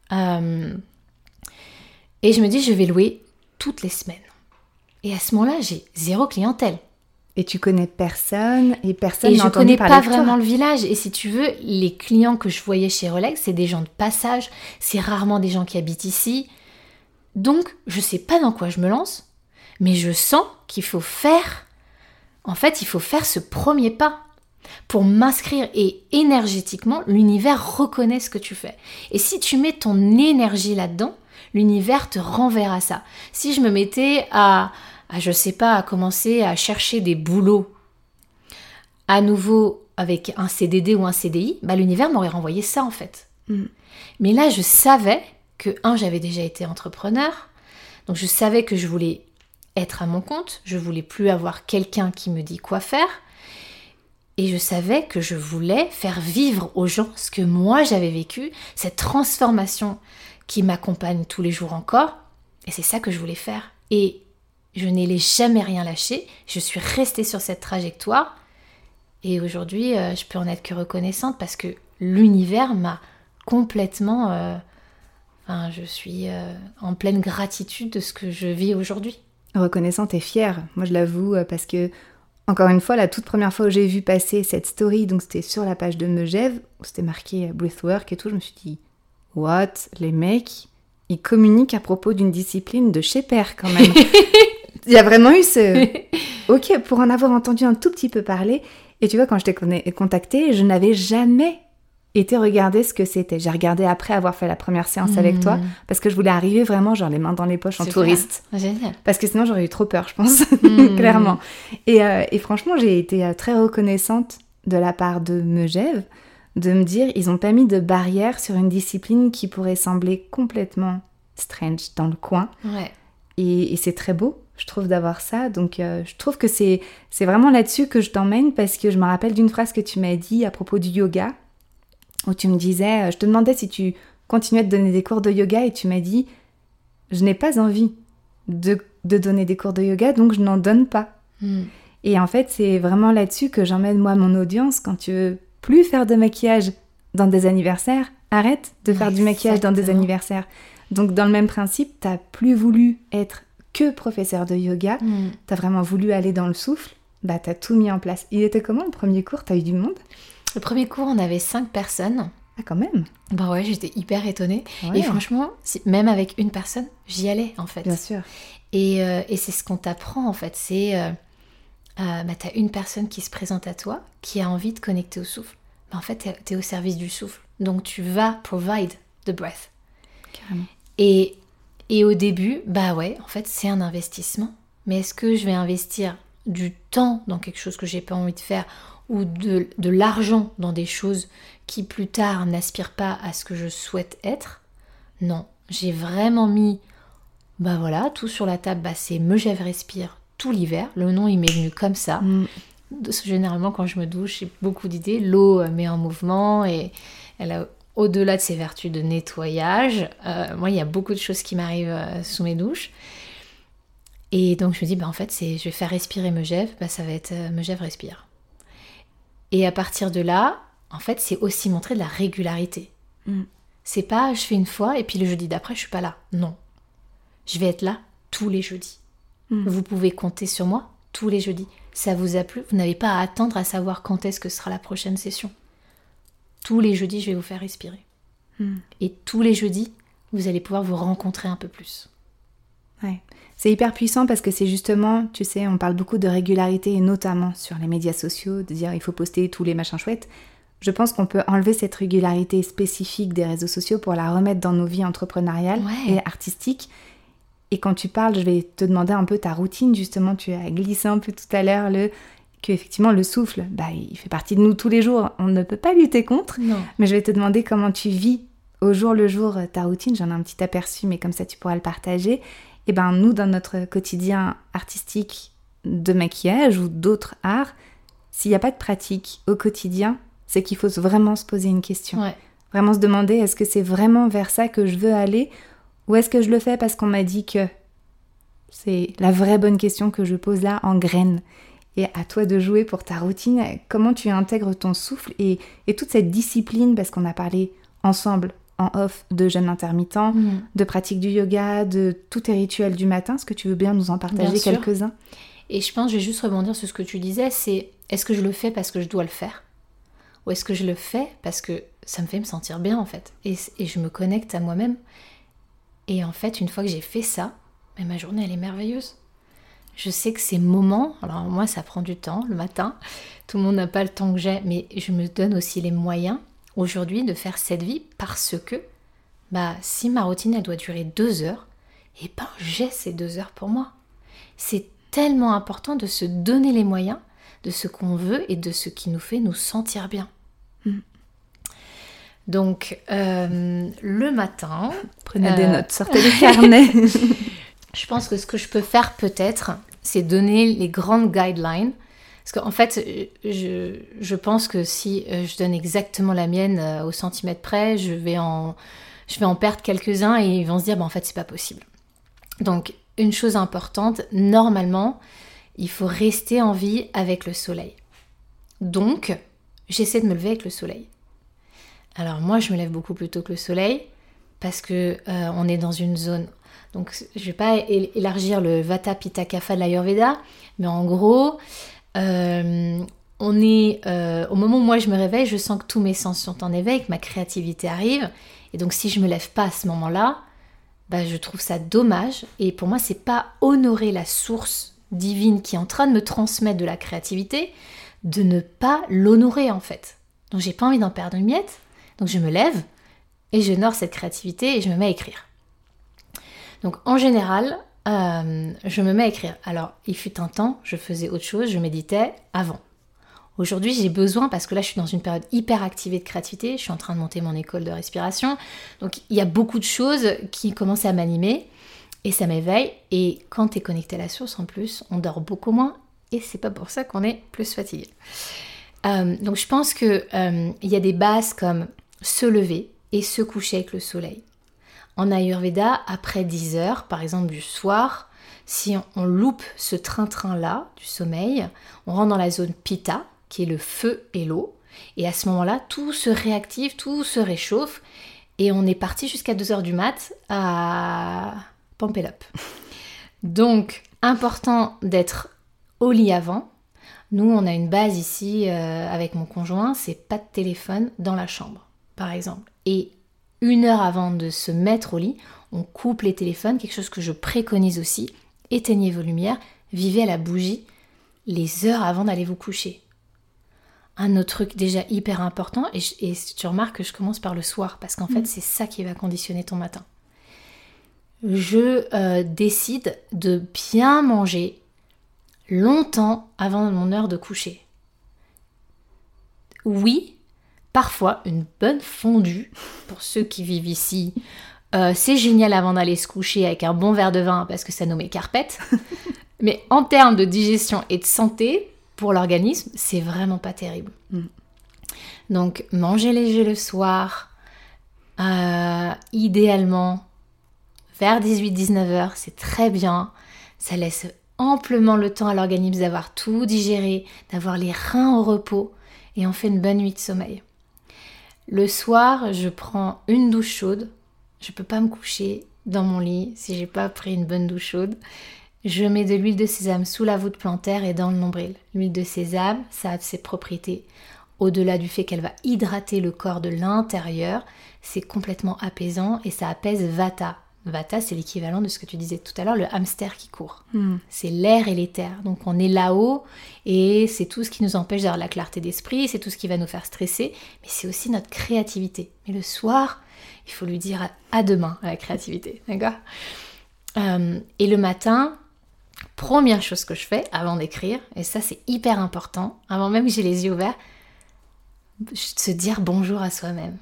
Et je me dis, je vais louer toutes les semaines. Et à ce moment-là, j'ai 0 clientèle. Et tu connais personne et personne n'a entendu parler de toi. Et je connais pas vraiment le village. Et si tu veux, les clients que je voyais chez Rolex, c'est des gens de passage. C'est rarement des gens qui habitent ici. Donc, je sais pas dans quoi je me lance, mais je sens qu'il faut faire... En fait, il faut faire ce premier pas pour m'inscrire et énergétiquement, l'univers reconnaît ce que tu fais. Et si tu mets ton énergie là-dedans, l'univers te renverra ça. Si je me mettais à je sais pas, à commencer à chercher des boulots à nouveau avec un CDD ou un CDI, bah l'univers m'aurait renvoyé ça en fait. Mais là, je savais que, j'avais déjà été entrepreneur, donc je savais que je voulais être à mon compte, je voulais plus avoir quelqu'un qui me dit quoi faire, et je savais que je voulais faire vivre aux gens ce que moi j'avais vécu, cette transformation qui m'accompagne tous les jours encore, et c'est ça que je voulais faire. Et je n'ai jamais rien lâché, je suis restée sur cette trajectoire, et aujourd'hui je peux en être que reconnaissante parce que l'univers m'a complètement... je suis en pleine gratitude de ce que je vis aujourd'hui. Reconnaissante et fière, moi je l'avoue, parce que, encore une fois, la toute première fois où j'ai vu passer cette story, donc c'était sur la page de Megève, où c'était marqué Breathwork et tout, je me suis dit, what, les mecs, ils communiquent à propos d'une discipline de chez père quand même. Il y a vraiment eu ce... Ok, pour en avoir entendu un tout petit peu parler, et tu vois, quand je t'ai contactée, je n'avais jamais été regarder ce que c'était. J'ai regardé après avoir fait la première séance avec toi, parce que je voulais arriver vraiment genre les mains dans les poches en touriste. Génial. Parce que sinon j'aurais eu trop peur, je pense, clairement. Et franchement, j'ai été très reconnaissante de la part de Megève, de me dire, ils ont pas mis de barrière sur une discipline qui pourrait sembler complètement strange dans le coin. Ouais. Et c'est très beau, je trouve, d'avoir ça. Donc je trouve que c'est vraiment là-dessus que je t'emmène, parce que je me rappelle d'une phrase que tu m'as dit à propos du yoga, où tu me disais, je te demandais si tu continuais de donner des cours de yoga, et tu m'as dit, je n'ai pas envie de donner des cours de yoga, donc je n'en donne pas. Et en fait, c'est vraiment là-dessus que j'emmène moi mon audience. Quand tu veux plus faire de maquillage dans des anniversaires, arrête de faire du maquillage dans des anniversaires. Donc dans le même principe, t'as plus voulu être que professeur de yoga, t'as vraiment voulu aller dans le souffle, bah t'as tout mis en place. Il était comment le premier cours? T'as eu du monde? Le premier cours, on avait 5 personnes. Ah, quand même. Bah ouais, j'étais hyper étonnée. Ouais. Et franchement, même avec une personne, j'y allais en fait. Bien sûr. Et c'est ce qu'on t'apprend en fait. C'est, t'as une personne qui se présente à toi, qui a envie de connecter au souffle. en fait, t'es au service du souffle. Donc, tu vas provide the breath. Carrément. Et au début, en fait, c'est un investissement. Mais est-ce que je vais investir du temps dans quelque chose que j'ai pas envie de faire ou de l'argent dans des choses qui plus tard n'aspirent pas à ce que je souhaite être? Non, j'ai vraiment mis tout sur la table. C'est Megève Respire tout l'hiver. Le nom il m'est venu comme ça. Généralement quand je me douche, j'ai beaucoup d'idées. L'eau met en mouvement et elle a, au-delà de ses vertus de nettoyage, moi il y a beaucoup de choses qui m'arrivent sous mes douches. Et donc je me dis, en fait, je vais faire respirer Megève, ça va être Megève Respire. Et à partir de là, en fait, c'est aussi montrer de la régularité. C'est pas, je fais une fois et puis le jeudi d'après, je suis pas là. Non. Je vais être là tous les jeudis. Vous pouvez compter sur moi tous les jeudis. Ça vous a plu? Vous n'avez pas à attendre à savoir quand est-ce que sera la prochaine session. Tous les jeudis, je vais vous faire respirer. Et tous les jeudis, vous allez pouvoir vous rencontrer un peu plus. Ouais. C'est hyper puissant parce que c'est justement, tu sais, on parle beaucoup de régularité et notamment sur les médias sociaux, de dire il faut poster tous les machins chouettes. Je pense qu'on peut enlever cette régularité spécifique des réseaux sociaux pour la remettre dans nos vies entrepreneuriales et artistiques. Et quand tu parles, je vais te demander un peu ta routine. Justement, tu as glissé un peu tout à l'heure qu'effectivement le souffle, il fait partie de nous tous les jours. On ne peut pas lutter contre. Non. Mais je vais te demander comment tu vis au jour le jour ta routine. J'en ai un petit aperçu, mais comme ça tu pourras le partager. Et nous, dans notre quotidien artistique de maquillage ou d'autres arts, s'il n'y a pas de pratique au quotidien, c'est qu'il faut vraiment se poser une question. Ouais. Vraiment se demander, est-ce que c'est vraiment vers ça que je veux aller ou est-ce que je le fais parce qu'on m'a dit que? C'est la vraie bonne question que je pose là en graine. Et à toi de jouer pour ta routine, comment tu intègres ton souffle et toute cette discipline, parce qu'on a parlé ensemble en off de jeûne intermittent, de pratique du yoga, de tous tes rituels du matin. Est-ce que tu veux bien nous en partager quelques-uns? Et je pense, je vais juste rebondir sur ce que tu disais, c'est est-ce que je le fais parce que je dois le faire? Ou est-ce que je le fais parce que ça me fait me sentir bien en fait? Et je me connecte à moi-même. Et en fait, une fois que j'ai fait ça, ma journée elle est merveilleuse. Je sais que ces moments, alors moi ça prend du temps le matin, tout le monde n'a pas le temps que j'ai, mais je me donne aussi les moyens aujourd'hui de faire cette vie parce que si ma routine elle doit durer 2 heures, j'ai ces 2 heures pour moi. C'est tellement important de se donner les moyens de ce qu'on veut et de ce qui nous fait nous sentir bien. Donc le matin, prenez des notes, sortez les carnets. Je pense que ce que je peux faire peut-être, c'est donner les grandes guidelines. Parce qu'en fait, je pense que si je donne exactement la mienne au centimètre près, je vais en perdre quelques-uns et ils vont se dire, en fait, c'est pas possible. Donc, une chose importante, normalement, il faut rester en vie avec le soleil. Donc, j'essaie de me lever avec le soleil. Alors, moi, je me lève beaucoup plus tôt que le soleil parce que on est dans une zone... Donc, je ne vais pas élargir le Vata Pitta Kapha de l'Ayurveda, mais en gros... on est au moment où moi je me réveille, je sens que tous mes sens sont en éveil, que ma créativité arrive, et donc si je me lève pas à ce moment-là, je trouve ça dommage, et pour moi c'est pas honorer la source divine qui est en train de me transmettre de la créativité, de ne pas l'honorer en fait. Donc j'ai pas envie d'en perdre une miette, donc je me lève et j'honore cette créativité et je me mets à écrire. Donc en général, je me mets à écrire. Alors, il fut un temps, je faisais autre chose, je méditais avant. Aujourd'hui, j'ai besoin, parce que là, je suis dans une période hyper activée de créativité, je suis en train de monter mon école de respiration, donc il y a beaucoup de choses qui commencent à m'animer, et ça m'éveille, et quand tu es connecté à la source, en plus, on dort beaucoup moins, et c'est pas pour ça qu'on est plus fatigué. Donc je pense qu'il y a des bases comme se lever et se coucher avec le soleil. En Ayurveda, après 10 heures, par exemple du soir, si on loupe ce train-train-là du sommeil, on rentre dans la zone Pitta, qui est le feu et l'eau, et à ce moment-là, tout se réactive, tout se réchauffe, et on est parti jusqu'à 2 heures du mat à pump it up. Donc, important d'être au lit avant. Nous, on a une base ici avec mon conjoint, c'est pas de téléphone dans la chambre, par exemple. Et 1 heure avant de se mettre au lit, on coupe les téléphones, quelque chose que je préconise aussi. Éteignez vos lumières, vivez à la bougie les heures avant d'aller vous coucher. Un autre truc déjà hyper important, et tu remarques que je commence par le soir, parce qu'en fait, c'est ça qui va conditionner ton matin. Je décide de bien manger longtemps avant mon heure de coucher. Oui, parfois, une bonne fondue, pour ceux qui vivent ici, c'est génial avant d'aller se coucher avec un bon verre de vin, parce que ça nous met carpette. Mais en termes de digestion et de santé, pour l'organisme, c'est vraiment pas terrible. Donc, manger léger le soir, idéalement, vers 18-19 heures, c'est très bien. Ça laisse amplement le temps à l'organisme d'avoir tout digéré, d'avoir les reins au repos, et on fait une bonne nuit de sommeil. Le soir, je prends une douche chaude. Je peux pas me coucher dans mon lit si j'ai pas pris une bonne douche chaude. Je mets de l'huile de sésame sous la voûte plantaire et dans le nombril. L'huile de sésame, ça a ses propriétés. Au-delà du fait qu'elle va hydrater le corps de l'intérieur, c'est complètement apaisant et ça apaise Vata. Vata, c'est l'équivalent de ce que tu disais tout à l'heure, le hamster qui court. C'est l'air et l'éther. Donc on est là-haut et c'est tout ce qui nous empêche d'avoir la clarté d'esprit, c'est tout ce qui va nous faire stresser, mais c'est aussi notre créativité. Mais le soir, il faut lui dire à demain à la créativité, d'accord ? Et le matin, première chose que je fais avant d'écrire, et ça c'est hyper important, avant même que j'ai les yeux ouverts, se dire bonjour à soi-même.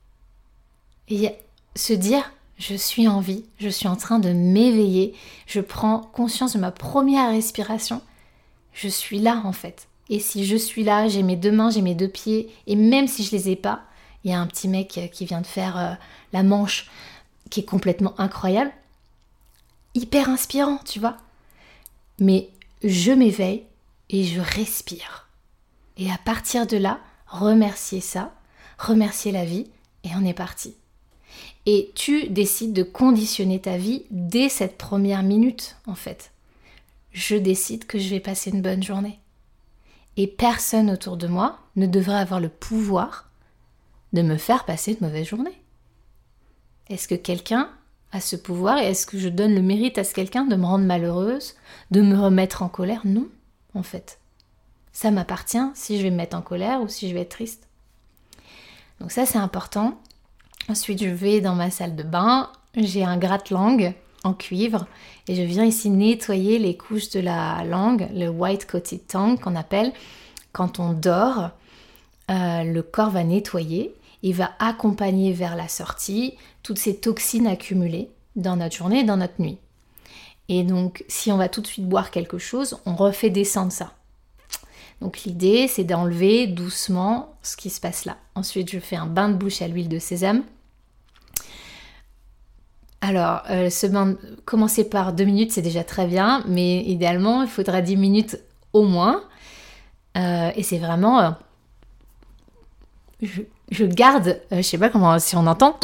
Et se dire, je suis en vie, je suis en train de m'éveiller, je prends conscience de ma première respiration, je suis là en fait. Et si je suis là, j'ai mes deux mains, j'ai mes deux pieds, et même si je les ai pas, il y a un petit mec qui vient de faire la manche, qui est complètement incroyable, hyper inspirant, tu vois. Mais je m'éveille et je respire. Et à partir de là, remercier ça, remercier la vie, et on est parti. Et tu décides de conditionner ta vie dès cette première minute, en fait. Je décide que je vais passer une bonne journée. Et personne autour de moi ne devrait avoir le pouvoir de me faire passer une mauvaise journée. Est-ce que quelqu'un a ce pouvoir et est-ce que je donne le mérite à ce quelqu'un de me rendre malheureuse, de me remettre en colère ? Non, en fait. Ça m'appartient si je vais me mettre en colère ou si je vais être triste. Donc ça, c'est important. Ensuite, je vais dans ma salle de bain. J'ai un gratte-langue en cuivre et je viens ici nettoyer les couches de la langue, le white coated tongue qu'on appelle. Quand on dort, le corps va nettoyer. Il va accompagner vers la sortie toutes ces toxines accumulées dans notre journée et dans notre nuit. Et donc, si on va tout de suite boire quelque chose, on refait descendre ça. Donc l'idée, c'est d'enlever doucement ce qui se passe là. Ensuite, je fais un bain de bouche à l'huile de sésame. Alors, ce bain, commencer par 2 minutes, c'est déjà très bien, mais idéalement, il faudra 10 minutes au moins. Et c'est vraiment... Je garde, je sais pas comment, si on entend,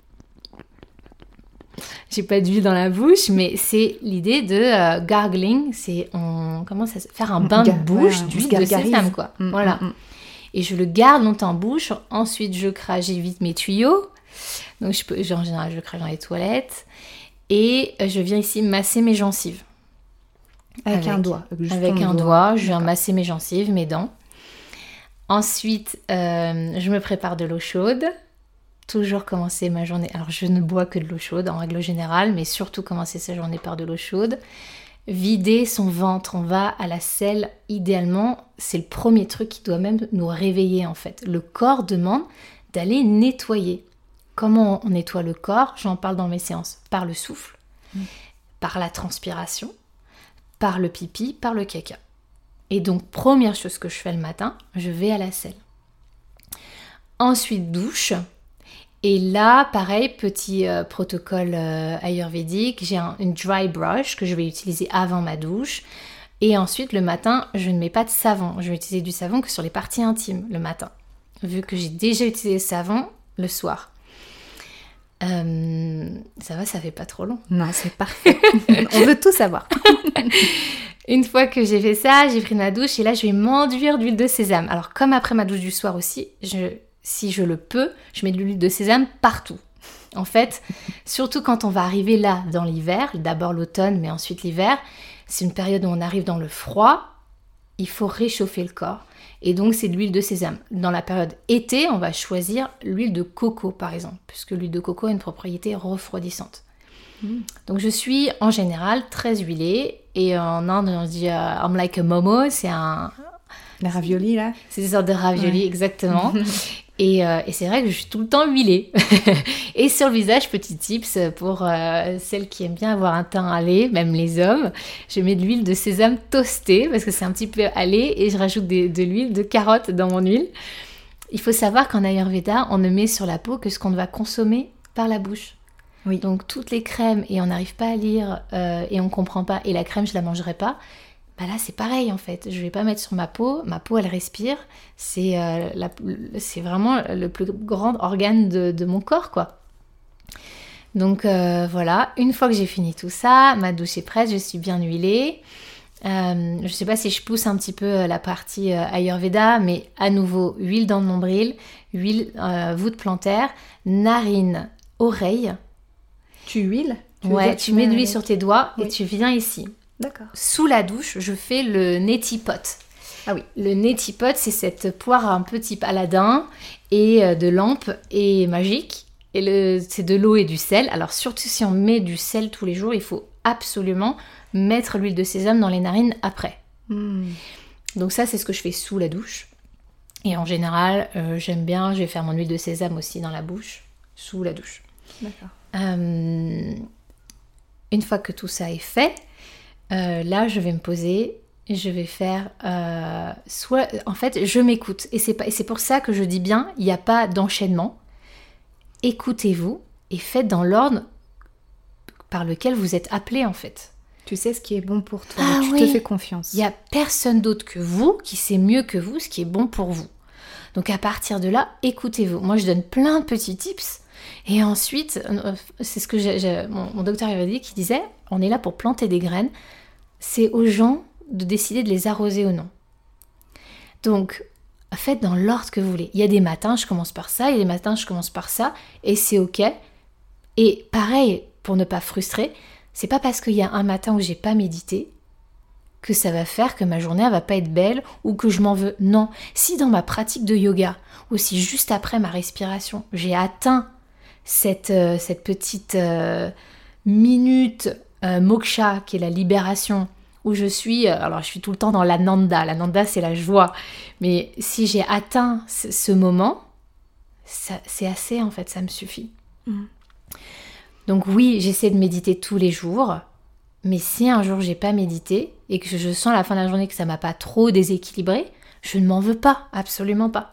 j'ai pas d'huile dans la bouche, mais c'est l'idée de gargling, c'est on commence à faire un bain de bouche d'huile de sésame, quoi. Voilà. Et je le garde longtemps en bouche. Ensuite, je crache, j'évite mes tuyaux. Donc, en général, je crache dans les toilettes. Et je viens ici masser mes gencives. Avec un doigt. Avec un doigt, je viens masser mes gencives, mes dents. Ensuite, je me prépare de l'eau chaude. Toujours commencer ma journée. Alors, je ne bois que de l'eau chaude en règle générale, mais surtout commencer sa journée par de l'eau chaude. Vider son ventre, on va à la selle. Idéalement, c'est le premier truc qui doit même nous réveiller en fait. Le corps demande d'aller nettoyer. Comment on nettoie le corps ? J'en parle dans mes séances. Par le souffle, par la transpiration, par le pipi, par le caca. Et donc, première chose que je fais le matin, je vais à la selle. Ensuite, douche. Et là, pareil, petit protocole ayurvédique. J'ai une dry brush que je vais utiliser avant ma douche. Et ensuite, le matin, je ne mets pas de savon. Je vais utiliser du savon que sur les parties intimes le matin. Vu que j'ai déjà utilisé le savon le soir. Ça va, ça fait pas trop long. Non, c'est parfait. On veut tout savoir. Une fois que j'ai fait ça, j'ai pris ma douche et là, je vais m'enduire d'huile de sésame. Alors, comme après ma douche du soir aussi, si je le peux, je mets de l'huile de sésame partout. En fait, surtout quand on va arriver là, dans l'hiver, d'abord l'automne, mais ensuite l'hiver, c'est une période où on arrive dans le froid, il faut réchauffer le corps. Et donc, c'est de l'huile de sésame. Dans la période été, on va choisir l'huile de coco, par exemple, puisque l'huile de coco a une propriété refroidissante. Donc, je suis en général très huilée. Et en Inde, on dit I'm like a momo, c'est un... La ravioli, là. C'est des sortes de ravioli, exactement. Et c'est vrai que je suis tout le temps huilée. Et sur le visage, petit tips pour celles qui aiment bien avoir un teint allé, même les hommes, je mets de l'huile de sésame toastée parce que c'est un petit peu allé et je rajoute de l'huile de carotte dans mon huile. Il faut savoir qu'en Ayurveda, on ne met sur la peau que ce qu'on va consommer par la bouche. Oui. Donc toutes les crèmes, et on n'arrive pas à lire et on ne comprend pas, et la crème, je ne la mangerai pas. Bah là, c'est pareil en fait. Je vais pas mettre sur ma peau, elle respire. C'est vraiment le plus grand organe de mon corps, quoi. Donc voilà, une fois que j'ai fini tout ça, ma douche est prête, je suis bien huilée. Je sais pas si je pousse un petit peu la partie Ayurveda, mais à nouveau, huile dans le nombril, huile voûte plantaire, narine, oreille. Tu huiles? Ouais, tu mets de l'huile sur tes doigts et tu viens ici. D'accord. Sous la douche, je fais le neti pot. Ah oui. Le neti pot, c'est cette poire un peu type Aladdin et de lampe et magique. Et c'est de l'eau et du sel. Alors surtout si on met du sel tous les jours, il faut absolument mettre l'huile de sésame dans les narines après. Donc ça, c'est ce que je fais sous la douche. Et en général, j'aime bien, je vais faire mon huile de sésame aussi dans la bouche, sous la douche. D'accord. Une fois que tout ça est fait, là, je vais me poser et je vais faire... en fait, je m'écoute. Et c'est pour ça que je dis bien, il n'y a pas d'enchaînement. Écoutez-vous et faites dans l'ordre par lequel vous êtes appelé, en fait. Tu sais ce qui est bon pour toi, Ah, tu oui. te fais confiance. Il n'y a personne d'autre que vous qui sait mieux que vous ce qui est bon pour vous. Donc à partir de là, écoutez-vous. Moi, je donne plein de petits tips. Et ensuite, c'est ce que mon docteur ayurvédique qui disait, on est là pour planter des graines. C'est aux gens de décider de les arroser ou non. Donc, faites dans l'ordre que vous voulez. Il y a des matins, je commence par ça, il y a des matins, je commence par ça, et c'est ok. Et pareil, pour ne pas frustrer, c'est pas parce qu'il y a un matin où j'ai pas médité que ça va faire que ma journée elle va pas être belle ou que je m'en veux. Non, si dans ma pratique de yoga, ou si juste après ma respiration, j'ai atteint cette petite minute moksha, qui est la libération, où je suis tout le temps dans l'ananda. L'ananda, c'est la joie. Mais si j'ai atteint ce moment, c'est assez, en fait, ça me suffit. Donc oui, j'essaie de méditer tous les jours, mais si un jour j'ai pas médité et que je sens à la fin de la journée que ça m'a pas trop déséquilibré, je ne m'en veux pas, absolument pas.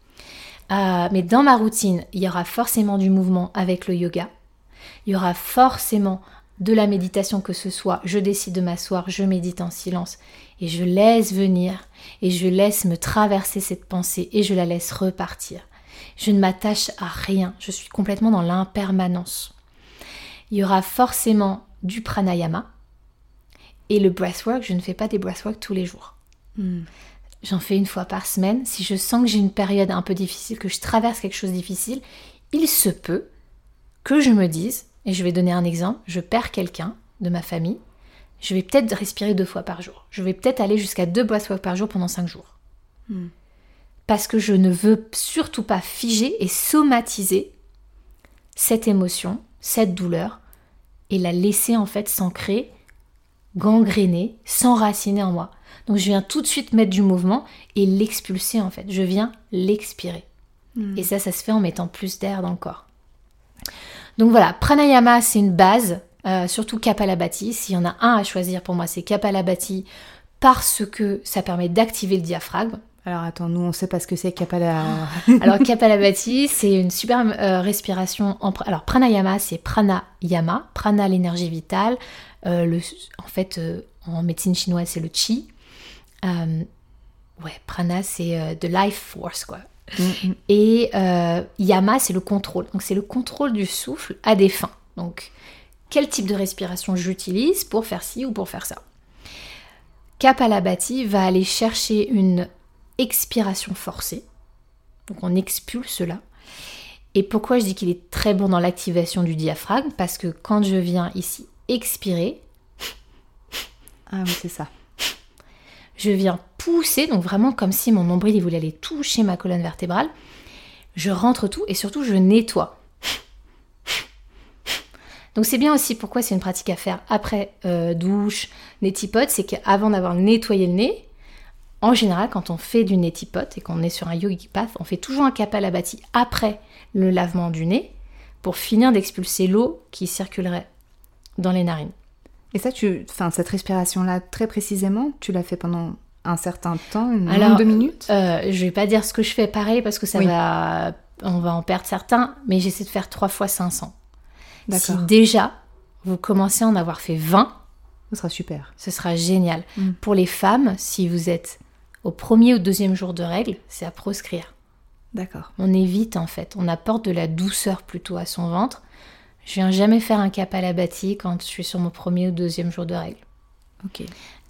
Mais dans ma routine, il y aura forcément du mouvement avec le yoga. Il y aura forcément de la méditation, que ce soit je décide de m'asseoir, je médite en silence et je laisse venir et je laisse me traverser cette pensée et je la laisse repartir. Je ne m'attache à rien, je suis complètement dans l'impermanence. Il y aura forcément du pranayama et le breathwork, je ne fais pas des breathwork tous les jours. J'en fais une fois par semaine. Si je sens que j'ai une période un peu difficile, que je traverse quelque chose de difficile, il se peut que je me dise, et je vais donner un exemple, je perds quelqu'un de ma famille, je vais peut-être respirer 2 fois par jour. Je vais peut-être aller jusqu'à 2 breathwork par jour pendant 5 jours. Parce que je ne veux surtout pas figer et somatiser cette émotion, cette douleur, et la laisser en fait s'ancrer, gangréner, s'enraciner en moi. Donc je viens tout de suite mettre du mouvement et l'expulser en fait. Je viens l'expirer. Et ça se fait en mettant plus d'air dans le corps. Donc voilà, pranayama c'est une base, surtout Kapalabhati. S'il y en a un à choisir pour moi, c'est Kapalabhati parce que ça permet d'activer le diaphragme. Alors attends, nous on sait pas ce que c'est Alors Kapalabhati, c'est une super respiration. Alors pranayama, c'est pranayama, prana l'énergie vitale. En médecine chinoise, c'est le chi. Prana, c'est the life force, quoi. Et yama, c'est le contrôle. Donc c'est le contrôle du souffle à des fins. Donc quel type de respiration j'utilise pour faire ci ou pour faire ça. Kapalabhati va aller chercher une expiration forcée. Donc on expulse là. Et pourquoi je dis qu'il est très bon dans l'activation du diaphragme? Parce que quand je viens ici expirer, ah oui, c'est ça. Je viens pousser, donc vraiment comme si mon nombril il voulait aller toucher ma colonne vertébrale. Je rentre tout et surtout je nettoie. Donc c'est bien aussi pourquoi c'est une pratique à faire après douche, neti-pot, c'est qu'avant d'avoir nettoyé le nez, en général quand on fait du neti-pot et qu'on est sur un yogic path, on fait toujours un kapalabhati après le lavement du nez pour finir d'expulser l'eau qui circulerait dans les narines. Et ça, cette respiration-là, très précisément, tu l'as fait pendant un certain temps, nombre de minutes? Je vais pas dire ce que je fais pareil parce que on va en perdre certains, mais j'essaie de faire 3 fois 500. D'accord. Si déjà vous commencez à en avoir fait 20, ce sera super. Ce sera génial. Pour les femmes, si vous êtes au 1er ou 2e jour de règle, c'est à proscrire. D'accord. On évite en fait, on apporte de la douceur plutôt à son ventre. Je viens jamais faire un kapalabhati quand je suis sur mon 1er ou 2e jour de règle. Ok.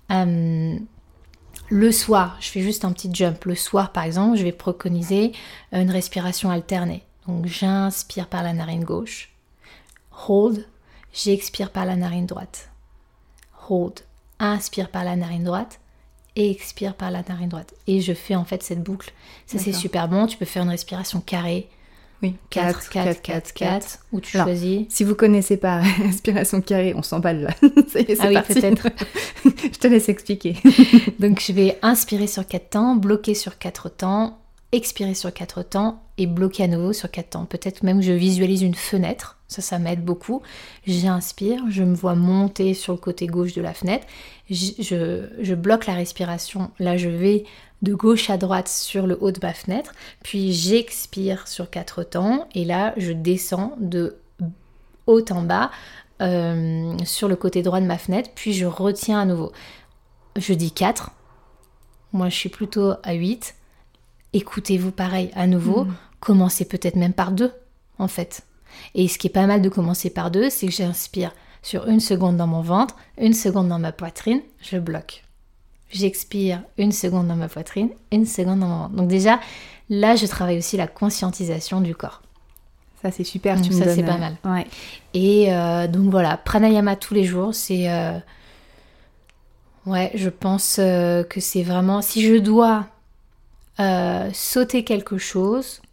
Le soir, je fais juste un petit jump. Le soir, par exemple, je vais préconiser une respiration alternée. Donc, j'inspire par la narine gauche. Hold. J'expire par la narine droite. Hold. Inspire par la narine droite. Et expire par la narine droite. Et je fais en fait cette boucle. Ça, c'est super bon. Tu peux faire une respiration carrée. Oui, 4, 4, 4, 4, où tu choisis. Si vous connaissez pas respiration carrée, on s'emballe là. Ça y est, c'est parti. Peut-être. Je te laisse expliquer. Donc, je vais inspirer sur 4 temps, bloquer sur 4 temps, expirer sur 4 temps et bloquer à nouveau sur 4 temps. Peut-être même que je visualise une fenêtre. Ça m'aide beaucoup. J'inspire, je me vois monter sur le côté gauche de la fenêtre. Je bloque la respiration. Là, je vais de gauche à droite sur le haut de ma fenêtre, puis j'expire sur 4 temps, et là je descends de haut en bas sur le côté droit de ma fenêtre, puis je retiens à nouveau. Je dis 4, moi je suis plutôt à 8, écoutez-vous pareil à nouveau, commencez peut-être même par 2 en fait. Et ce qui est pas mal de commencer par 2, c'est que j'inspire sur 1 seconde dans mon ventre, 1 seconde dans ma poitrine, je bloque. J'expire 1 seconde dans ma poitrine, 1 seconde dans mon ventre. Donc déjà, là, je travaille aussi la conscientisation du corps. Ça, c'est super. Donc, ça, c'est pas mal. Ouais. Et donc voilà, pranayama tous les jours, c'est... je pense que c'est vraiment... Si je dois sauter quelque chose,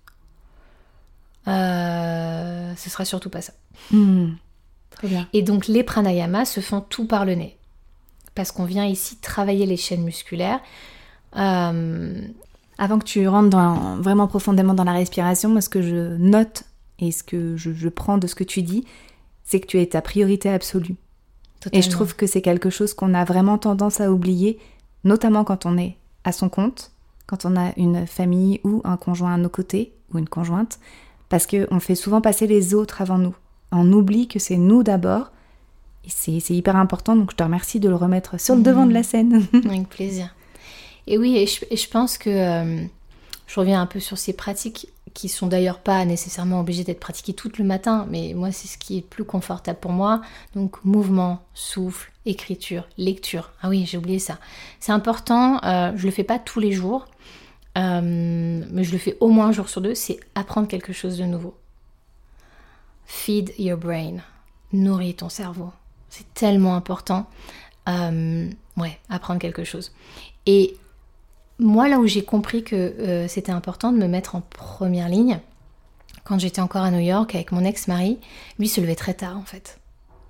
ce sera surtout pas ça. Très bien. Et donc, les pranayamas se font tout par le nez. Parce qu'on vient ici travailler les chaînes musculaires. Avant que tu rentres vraiment profondément dans la respiration, moi ce que je note et ce que je prends de ce que tu dis, c'est que tu es ta priorité absolue. Totalement. Et je trouve que c'est quelque chose qu'on a vraiment tendance à oublier, notamment quand on est à son compte, quand on a une famille ou un conjoint à nos côtés, ou une conjointe, parce qu'on fait souvent passer les autres avant nous. On oublie que c'est nous d'abord. C'est hyper important, donc je te remercie de le remettre sur le devant de la scène. Avec plaisir. Et oui, et je pense que je reviens un peu sur ces pratiques qui sont d'ailleurs pas nécessairement obligées d'être pratiquées tout le matin, mais moi c'est ce qui est le plus confortable pour moi. Donc mouvement, souffle, écriture, lecture. Ah oui, j'ai oublié ça. C'est important, je le fais pas tous les jours, mais je le fais au moins un jour sur 2, c'est apprendre quelque chose de nouveau. Feed your brain. Nourris ton cerveau. C'est tellement important. Apprendre quelque chose. Et moi, là où j'ai compris que c'était important de me mettre en première ligne, quand j'étais encore à New York avec mon ex-mari, lui se levait très tard en fait.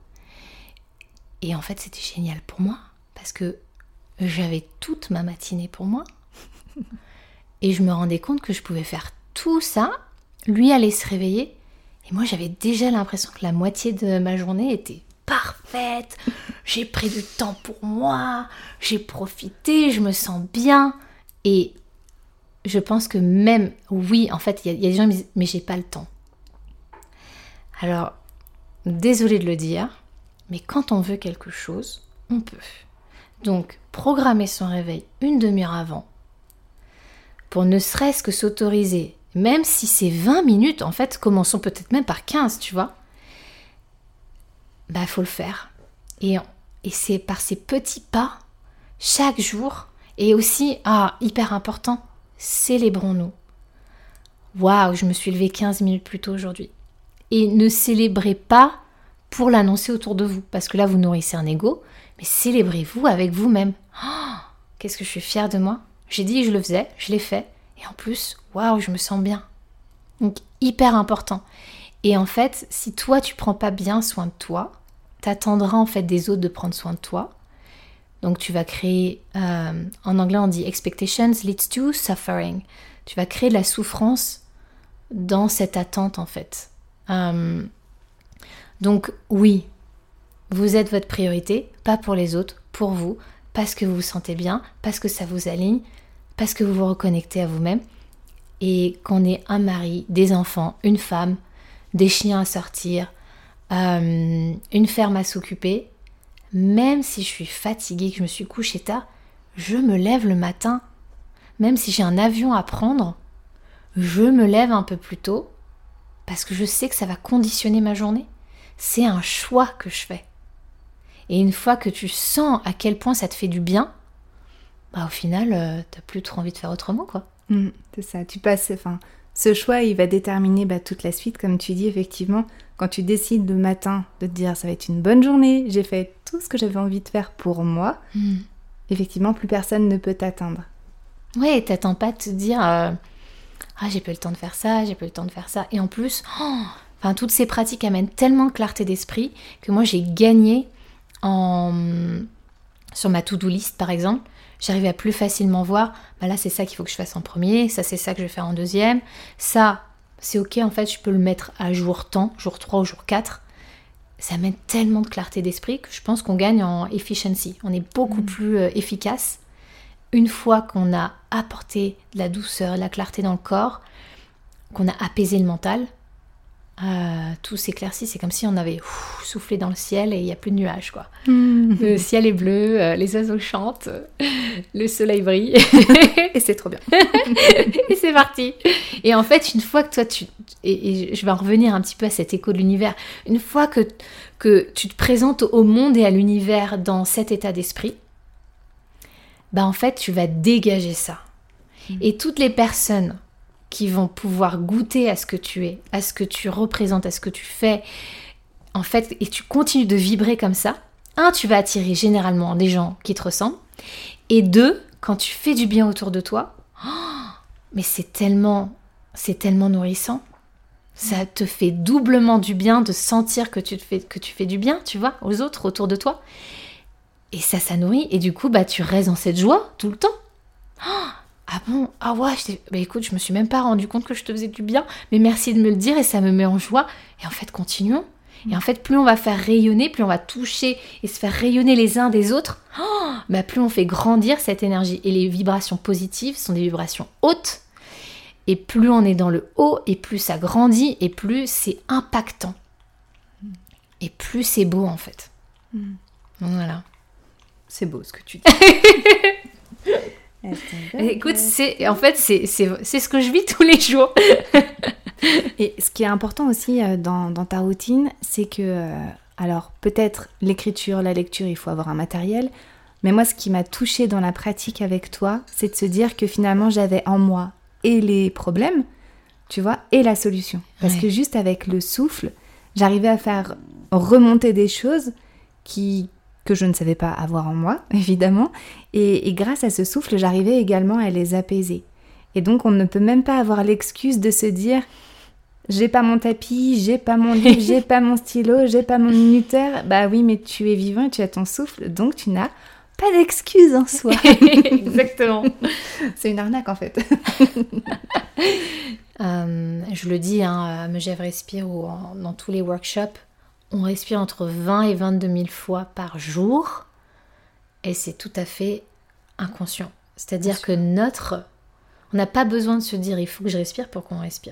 Et en fait, c'était génial pour moi, parce que j'avais toute ma matinée pour moi. Et je me rendais compte que je pouvais faire tout ça. Lui allait se réveiller. Et moi, j'avais déjà l'impression que la moitié de ma journée était parfaite. J'ai pris du temps pour moi. J'ai profité. Je me sens bien. Et je pense que même... Oui, en fait, il y a des gens qui me disent « Mais j'ai pas le temps. » Alors, désolée de le dire, mais quand on veut quelque chose, on peut. Donc, programmer son réveil 1 demi-heure avant pour ne serait-ce que s'autoriser, même si c'est 20 minutes, en fait, commençons peut-être même par 15, tu vois. Faut le faire. Et c'est par ces petits pas, chaque jour, et aussi, hyper important, célébrons-nous. Waouh, je me suis levée 15 minutes plus tôt aujourd'hui. Et ne célébrez pas pour l'annoncer autour de vous, parce que là, vous nourrissez un ego, mais célébrez-vous avec vous-même. qu'est-ce que je suis fière de moi. J'ai dit que je le faisais, je l'ai fait. Et en plus, waouh, je me sens bien. Donc, hyper important. Et en fait, si toi, tu prends pas bien soin de toi, t'attendras en fait des autres de prendre soin de toi. Donc, tu vas créer, en anglais, on dit « expectations leads to suffering ». Tu vas créer de la souffrance dans cette attente, en fait. Donc, oui, vous êtes votre priorité, pas pour les autres, pour vous, parce que vous vous sentez bien, parce que ça vous aligne, parce que vous vous reconnectez à vous-même. Et qu'on ait un mari, des enfants, une femme, des chiens à sortir, une ferme à s'occuper, même si je suis fatiguée, que je me suis couchée tard, je me lève le matin. Même si j'ai un avion à prendre, je me lève un peu plus tôt parce que je sais que ça va conditionner ma journée. C'est un choix que je fais. Et une fois que tu sens à quel point ça te fait du bien, bah au final, t'as plus trop envie de faire autrement, quoi. C'est ça, tu passes, ce choix, il va déterminer toute la suite, comme tu dis, effectivement. Quand tu décides le matin de te dire, ça va être une bonne journée, j'ai fait tout ce que j'avais envie de faire pour moi, effectivement, plus personne ne peut t'atteindre. Ouais, t'attends pas de te dire, j'ai pas eu le temps de faire ça, j'ai pas eu le temps de faire ça. Et en plus, toutes ces pratiques amènent tellement de clarté d'esprit que moi, j'ai gagné sur ma to-do list, par exemple. J'arrivais à plus facilement voir, là c'est ça qu'il faut que je fasse en premier, ça c'est ça que je vais faire en deuxième, ça c'est ok, en fait je peux le mettre à jour temps, jour 3 ou jour 4. Ça amène tellement de clarté d'esprit que je pense qu'on gagne en efficiency, on est beaucoup plus efficace une fois qu'on a apporté de la douceur, de la clarté dans le corps, qu'on a apaisé le mental. Tout s'éclaircit, c'est comme si on avait soufflé dans le ciel et il n'y a plus de nuages, quoi. Le ciel est bleu, les oiseaux chantent, le soleil brille et c'est trop bien. Et c'est parti. Et en fait, une fois que toi et je vais en revenir un petit peu à cet écho de l'univers, une fois que tu te présentes au monde et à l'univers dans cet état d'esprit, en fait tu vas dégager ça. Et toutes les personnes qui vont pouvoir goûter à ce que tu es, à ce que tu représentes, à ce que tu fais, en fait, et tu continues de vibrer comme ça, tu vas attirer généralement des gens qui te ressemblent, et 2, quand tu fais du bien autour de toi, mais c'est tellement nourrissant, ça te fait doublement du bien de sentir que tu fais du bien, tu vois, aux autres autour de toi, et ça nourrit, et du coup, tu restes dans cette joie tout le temps. Ah bon? Ah ouais, écoute, je me suis même pas rendu compte que je te faisais du bien, mais merci de me le dire et ça me met en joie. Et en fait, continuons. Et en fait, plus on va faire rayonner, plus on va toucher et se faire rayonner les uns des autres, plus on fait grandir cette énergie. Et les vibrations positives sont des vibrations hautes. Et plus on est dans le haut, et plus ça grandit, et plus c'est impactant. Et plus c'est beau, en fait. Donc voilà. C'est beau ce que tu dis. Écoute, c'est ce que je vis tous les jours. Et ce qui est important aussi dans ta routine, c'est que, alors peut-être l'écriture, la lecture, il faut avoir un matériel, mais moi ce qui m'a touchée dans la pratique avec toi, c'est de se dire que finalement j'avais en moi et les problèmes, tu vois, et la solution. Parce que juste avec le souffle, j'arrivais à faire remonter des choses que je ne savais pas avoir en moi, évidemment. Et grâce à ce souffle, j'arrivais également à les apaiser. Et donc, on ne peut même pas avoir l'excuse de se dire « j'ai pas mon tapis, j'ai pas mon livre, j'ai pas mon stylo, j'ai pas mon minuteur ». Bah oui, mais tu es vivant et tu as ton souffle, donc tu n'as pas d'excuse en soi. Exactement. C'est une arnaque, en fait. Je le dis, à Megève Respire ou dans tous les workshops, on respire entre 20 et 22 000 fois par jour et c'est tout à fait inconscient. C'est-à-dire que on n'a pas besoin de se dire il faut que je respire pour qu'on respire.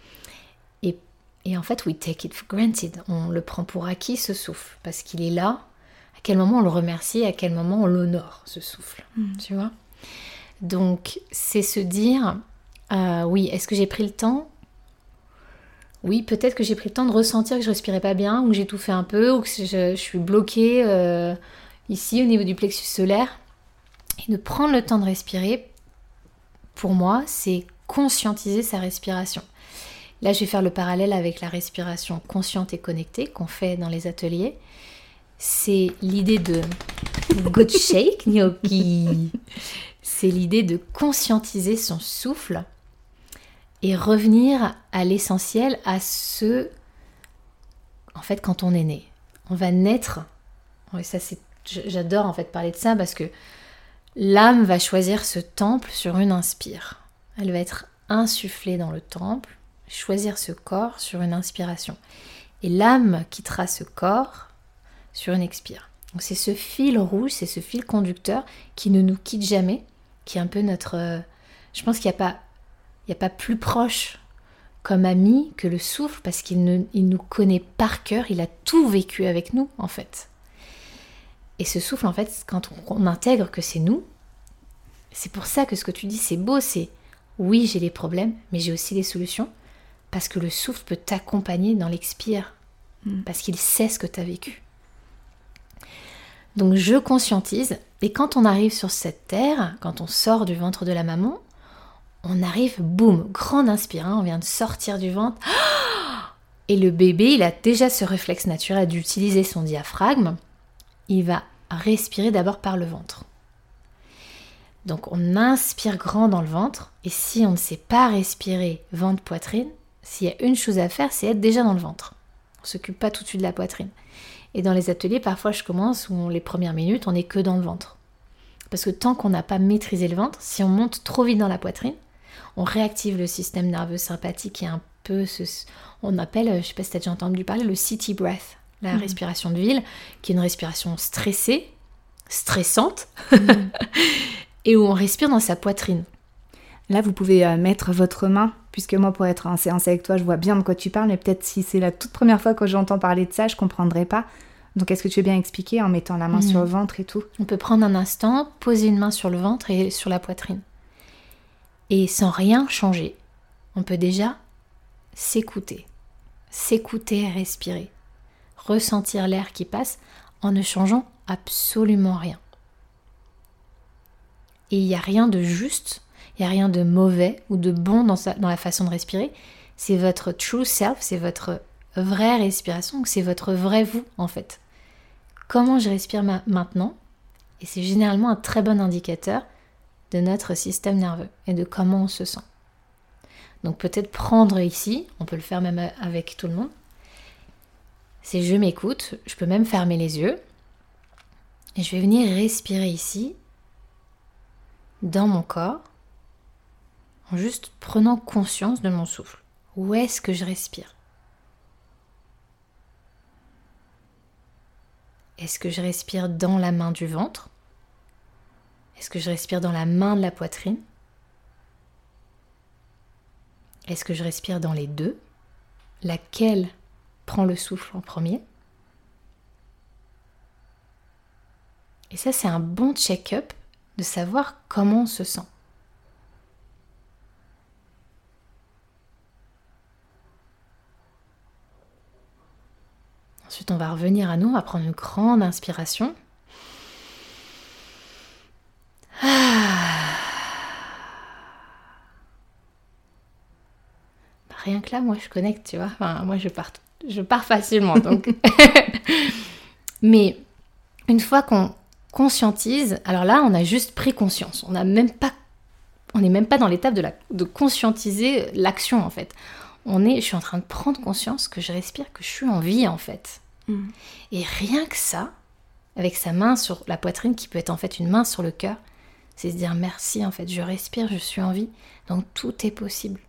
Et en fait, we take it for granted. On le prend pour acquis, ce souffle, parce qu'il est là. À quel moment on le remercie, à quel moment on l'honore, ce souffle. Tu vois ? Donc, c'est se dire, oui, est-ce que j'ai pris le temps ? Oui, peut-être que j'ai pris le temps de ressentir que je respirais pas bien, ou que j'étouffais un peu, ou que je suis bloquée ici au niveau du plexus solaire. Et de prendre le temps de respirer, pour moi, c'est conscientiser sa respiration. Là, je vais faire le parallèle avec la respiration consciente et connectée qu'on fait dans les ateliers. C'est l'idée de Good shake, gnocchi. C'est l'idée de conscientiser son souffle et revenir à l'essentiel, à ce... En fait, quand on est né, on va naître... Oui, ça, j'adore en fait parler de ça parce que l'âme va choisir ce temple sur une inspire. Elle va être insufflée dans le temple, choisir ce corps sur une inspiration. Et l'âme quittera ce corps sur une expire. Donc c'est ce fil rouge, c'est ce fil conducteur qui ne nous quitte jamais, qui est un peu notre... Je pense qu'il n'y a pas plus proche comme ami que le souffle, parce qu'il nous connaît par cœur, il a tout vécu avec nous en fait. Et ce souffle, en fait, quand on intègre que c'est nous, c'est pour ça que ce que tu dis, c'est beau, c'est oui, j'ai des problèmes, mais j'ai aussi des solutions, parce que le souffle peut t'accompagner dans l'expire, parce qu'il sait ce que tu as vécu. Donc je conscientise, et quand on arrive sur cette terre, quand on sort du ventre de la maman, on arrive, boum, grande inspire, on vient de sortir du ventre, et le bébé, il a déjà ce réflexe naturel d'utiliser son diaphragme. Il va respirer d'abord par le ventre. Donc on inspire grand dans le ventre, et si on ne sait pas respirer ventre-poitrine, s'il y a une chose à faire, c'est être déjà dans le ventre. On ne s'occupe pas tout de suite de la poitrine. Et dans les ateliers, parfois je commence, où les premières minutes, on n'est que dans le ventre. Parce que tant qu'on n'a pas maîtrisé le ventre, si on monte trop vite dans la poitrine, on réactive le système nerveux sympathique qui est un peu on appelle, je ne sais pas si tu as déjà entendu parler, le city breath, la respiration de ville, qui est une respiration stressée, stressante, et où on respire dans sa poitrine. Là, vous pouvez mettre votre main, puisque moi, pour être en séance avec toi, je vois bien de quoi tu parles, mais peut-être si c'est la toute première fois que j'entends parler de ça, je ne comprendrai pas. Donc, est-ce que tu veux bien expliquer en mettant la main sur le ventre et tout ? On peut prendre un instant, poser une main sur le ventre et sur la poitrine. Et sans rien changer, on peut déjà s'écouter et respirer. Ressentir l'air qui passe en ne changeant absolument rien. Et il n'y a rien de juste, il n'y a rien de mauvais ou de bon dans la façon de respirer. C'est votre true self, c'est votre vraie respiration, c'est votre vrai vous en fait. Comment je respire maintenant ? Et c'est généralement un très bon indicateur de notre système nerveux et de comment on se sent. Donc peut-être prendre ici, on peut le faire même avec tout le monde, c'est je m'écoute, je peux même fermer les yeux et je vais venir respirer ici, dans mon corps, en juste prenant conscience de mon souffle. Où est-ce que je respire ? Est-ce que je respire dans la main du ventre ? Est-ce que je respire dans la main de la poitrine ? Est-ce que je respire dans les deux ? Laquelle prend le souffle en premier ? Et ça, c'est un bon check-up de savoir comment on se sent. Ensuite, on va revenir à nous, on va prendre une grande inspiration. Rien que là, moi, je connecte, tu vois. Enfin, moi, je pars facilement, donc. Mais une fois qu'on conscientise, alors là, on a juste pris conscience. On n'est même pas dans l'étape de conscientiser l'action, en fait. Je suis en train de prendre conscience que je respire, que je suis en vie, en fait. Et rien que ça, avec sa main sur la poitrine, qui peut être en fait une main sur le cœur, c'est se dire merci, en fait, je respire, je suis en vie, donc tout est possible.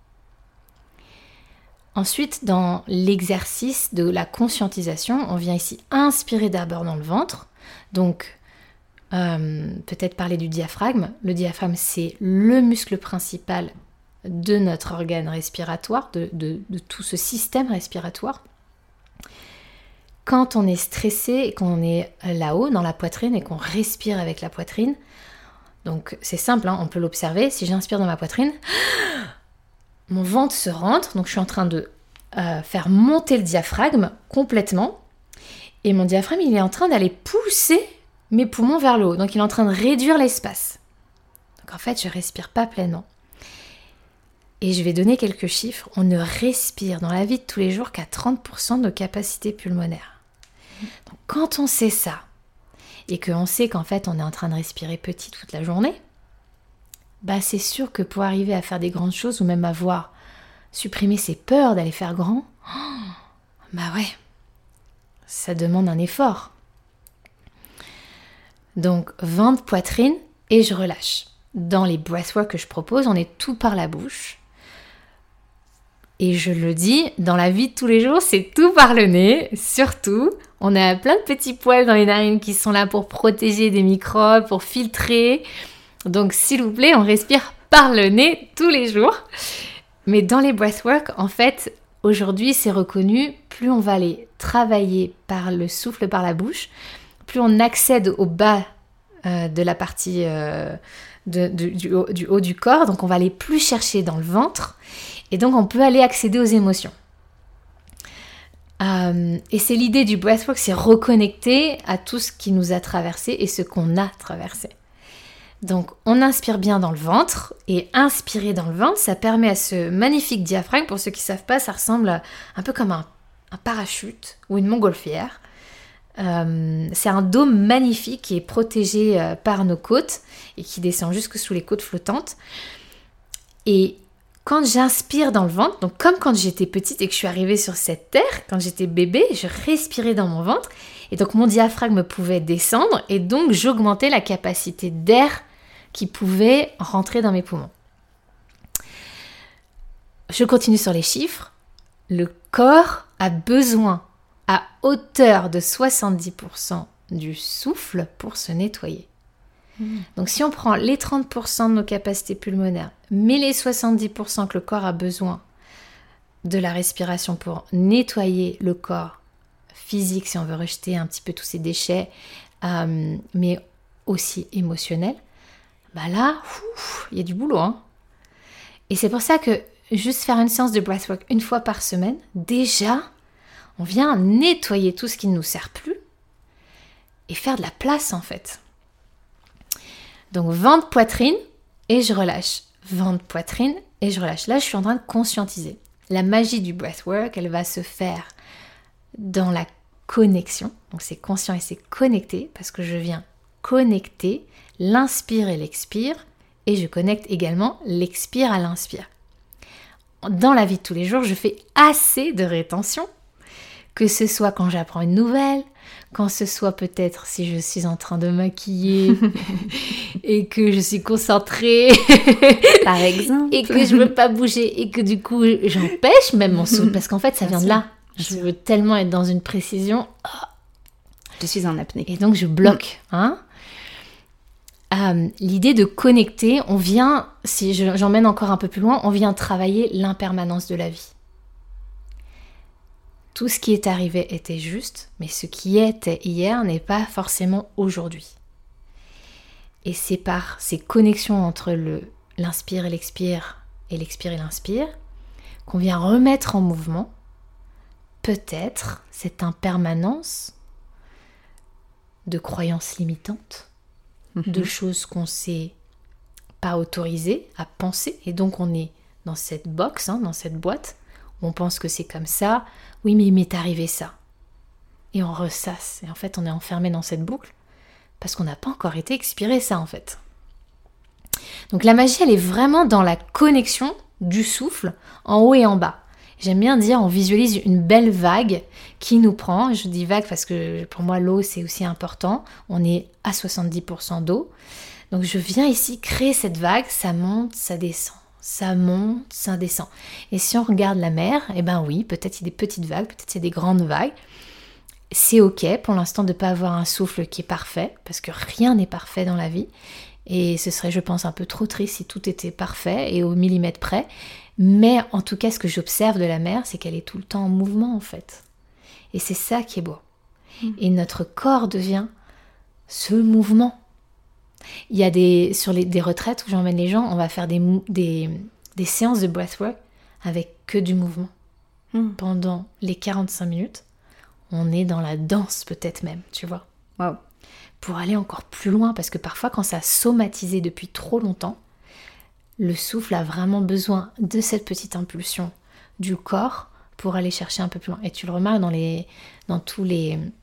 Ensuite, dans l'exercice de la conscientisation, on vient ici inspirer d'abord dans le ventre. Donc, peut-être parler du diaphragme. Le diaphragme, c'est le muscle principal de notre organe respiratoire, de tout ce système respiratoire. Quand on est stressé et qu'on est là-haut, dans la poitrine, et qu'on respire avec la poitrine, donc c'est simple, on peut l'observer. Si j'inspire dans ma poitrine, mon ventre se rentre, donc je suis en train de faire monter le diaphragme complètement, et mon diaphragme, il est en train d'aller pousser mes poumons vers le haut, donc il est en train de réduire l'espace. Donc en fait, je respire pas pleinement. Et je vais donner quelques chiffres. On ne respire dans la vie de tous les jours qu'à 30% de capacité pulmonaire. Donc quand on sait ça, et qu'on sait qu'en fait on est en train de respirer petit toute la journée, bah c'est sûr que pour arriver à faire des grandes choses ou même avoir supprimé ses peurs d'aller faire grand, bah ouais, ça demande un effort. Donc ventre, poitrine et je relâche. Dans les breathwork que je propose, on est tout par la bouche. Et je le dis, dans la vie de tous les jours, c'est tout par le nez, surtout. On a plein de petits poils dans les narines qui sont là pour protéger des microbes, pour filtrer. Donc s'il vous plaît, on respire par le nez tous les jours. Mais dans les breathwork, en fait, aujourd'hui, c'est reconnu, plus on va aller travailler par le souffle, par la bouche, plus on accède au bas de la partie du haut du corps. Donc on va aller plus chercher dans le ventre. Et donc, on peut aller accéder aux émotions. Et c'est l'idée du breathwork, c'est reconnecter à tout ce qui nous a traversé et ce qu'on a traversé. Donc, on inspire bien dans le ventre. Et inspirer dans le ventre, ça permet à ce magnifique diaphragme, pour ceux qui ne savent pas, ça ressemble un peu comme un parachute ou une montgolfière. C'est un dôme magnifique qui est protégé par nos côtes et qui descend jusque sous les côtes flottantes. Et quand j'inspire dans le ventre, donc comme quand j'étais petite et que je suis arrivée sur cette terre, quand j'étais bébé, je respirais dans mon ventre et donc mon diaphragme pouvait descendre et donc j'augmentais la capacité d'air qui pouvait rentrer dans mes poumons. Je continue sur les chiffres. Le corps a besoin à hauteur de 70% du souffle pour se nettoyer. Donc si on prend les 30% de nos capacités pulmonaires, mais les 70% que le corps a besoin de la respiration pour nettoyer le corps physique, si on veut rejeter un petit peu tous ces déchets, mais aussi émotionnels, bah là, il y a du boulot. Hein. Et c'est pour ça que juste faire une séance de breathwork une fois par semaine, déjà, on vient nettoyer tout ce qui ne nous sert plus et faire de la place en fait. Donc ventre, poitrine et je relâche. Ventre, poitrine et je relâche. Là, je suis en train de conscientiser. La magie du breathwork, elle va se faire dans la connexion. Donc c'est conscient et c'est connecté parce que je viens connecter l'inspire et l'expire et je connecte également l'expire à l'inspire. Dans la vie de tous les jours, je fais assez de rétention, que ce soit quand j'apprends une nouvelle, quand ce soit peut-être si je suis en train de maquiller et que je suis concentrée, par exemple, et que je ne veux pas bouger et que du coup j'empêche même mon souffle parce qu'en fait ça vient de là. Je veux tellement être dans une précision. Je suis en apnée. Et donc je bloque. L'idée de connecter, on vient, si j'emmène encore un peu plus loin, on vient travailler l'impermanence de la vie. Tout ce qui est arrivé était juste, mais ce qui était hier n'est pas forcément aujourd'hui. Et c'est par ces connexions entre l'inspire et l'expire et l'inspire qu'on vient remettre en mouvement peut-être cette impermanence de croyances limitantes, de choses qu'on ne s'est pas autorisé à penser. Et donc on est dans cette box, dans cette boîte, où on pense que c'est comme ça. Oui, mais il m'est arrivé ça. Et on ressasse. Et en fait, on est enfermé dans cette boucle parce qu'on n'a pas encore été expiré ça, en fait. Donc la magie, elle est vraiment dans la connexion du souffle en haut et en bas. J'aime bien dire, on visualise une belle vague qui nous prend. Je dis vague parce que pour moi, l'eau, c'est aussi important. On est à 70% d'eau. Donc je viens ici créer cette vague, ça monte, ça descend. Ça monte, ça descend. Et si on regarde la mer, eh ben oui, peut-être il y a des petites vagues, peut-être il y a des grandes vagues. C'est ok pour l'instant de ne pas avoir un souffle qui est parfait, parce que rien n'est parfait dans la vie. Et ce serait, je pense, un peu trop triste si tout était parfait et au millimètre près. Mais en tout cas, ce que j'observe de la mer, c'est qu'elle est tout le temps en mouvement, en fait. Et c'est ça qui est beau. Et notre corps devient ce mouvement. Il y a des retraites où j'emmène les gens, on va faire des séances de breathwork avec que du mouvement. Pendant les 45 minutes, on est dans la danse peut-être même, tu vois. Wow. Pour aller encore plus loin, parce que parfois quand ça a somatisé depuis trop longtemps, le souffle a vraiment besoin de cette petite impulsion du corps pour aller chercher un peu plus loin. Et tu le remarques dans tous les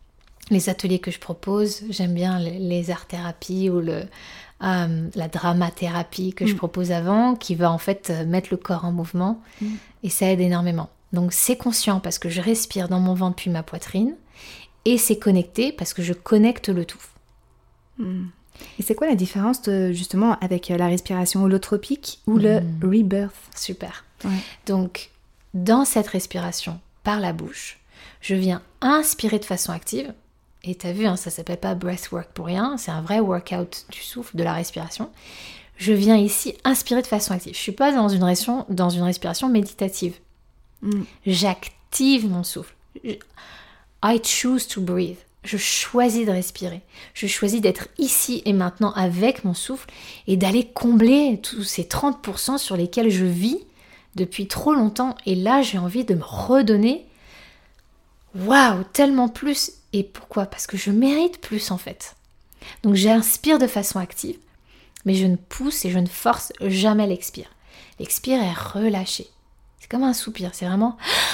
les ateliers que je propose, j'aime bien les art-thérapies ou la dramathérapie que je propose avant, qui va en fait mettre le corps en mouvement, et ça aide énormément. Donc c'est conscient parce que je respire dans mon ventre puis ma poitrine, et c'est connecté parce que je connecte le tout. Et c'est quoi la différence justement avec la respiration holotropique ou le rebirth? Super. Ouais. Donc dans cette respiration par la bouche, je viens inspirer de façon active. Et t'as vu, ça s'appelle pas breathwork pour rien, c'est un vrai workout du souffle, de la respiration. Je viens ici inspirer de façon active. Je suis pas dans une respiration méditative. J'active mon souffle. I choose to breathe. Je choisis de respirer. Je choisis d'être ici et maintenant avec mon souffle et d'aller combler tous ces 30% sur lesquels je vis depuis trop longtemps. Et là, j'ai envie de me redonner waouh, tellement plus. Et pourquoi? Parce que je mérite plus en fait. Donc j'inspire de façon active, mais je ne pousse et je ne force jamais l'expire. L'expire est relâché. C'est comme un soupir, c'est vraiment...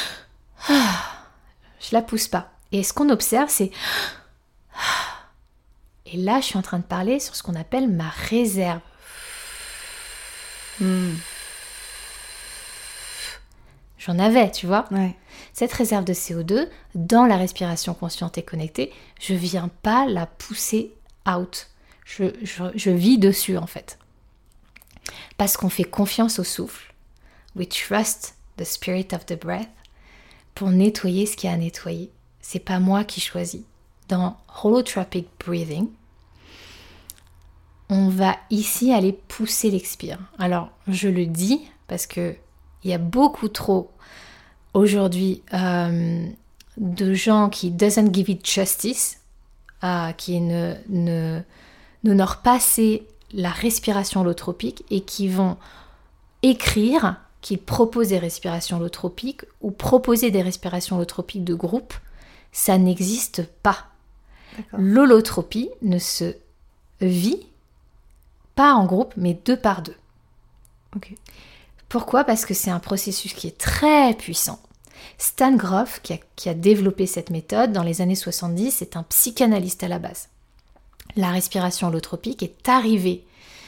Je la pousse pas. Et ce qu'on observe, c'est... Et là, je suis en train de parler sur ce qu'on appelle ma réserve. J'en avais, tu vois. Ouais. Cette réserve de CO2, dans la respiration consciente et connectée, je ne viens pas la pousser out. Je vis dessus, en fait. Parce qu'on fait confiance au souffle. We trust the spirit of the breath pour nettoyer ce qu'il y a à nettoyer. C'est pas moi qui choisis. Dans holotropic breathing, on va ici aller pousser l'expire. Alors, je le dis parce que il y a beaucoup trop aujourd'hui de gens qui doesn't give it justice, qui n'honorent pas assez la respiration holotropique et qui vont écrire qu'ils proposent des respirations holotropiques ou proposer des respirations holotropiques de groupe. Ça n'existe pas. D'accord. L'holotropie ne se vit pas en groupe, mais 2 par 2. Ok. Pourquoi? Parce que c'est un processus qui est très puissant. Stan Grof, qui a développé cette méthode dans les années 70, c'est un psychanalyste à la base. La respiration holotropique est arrivée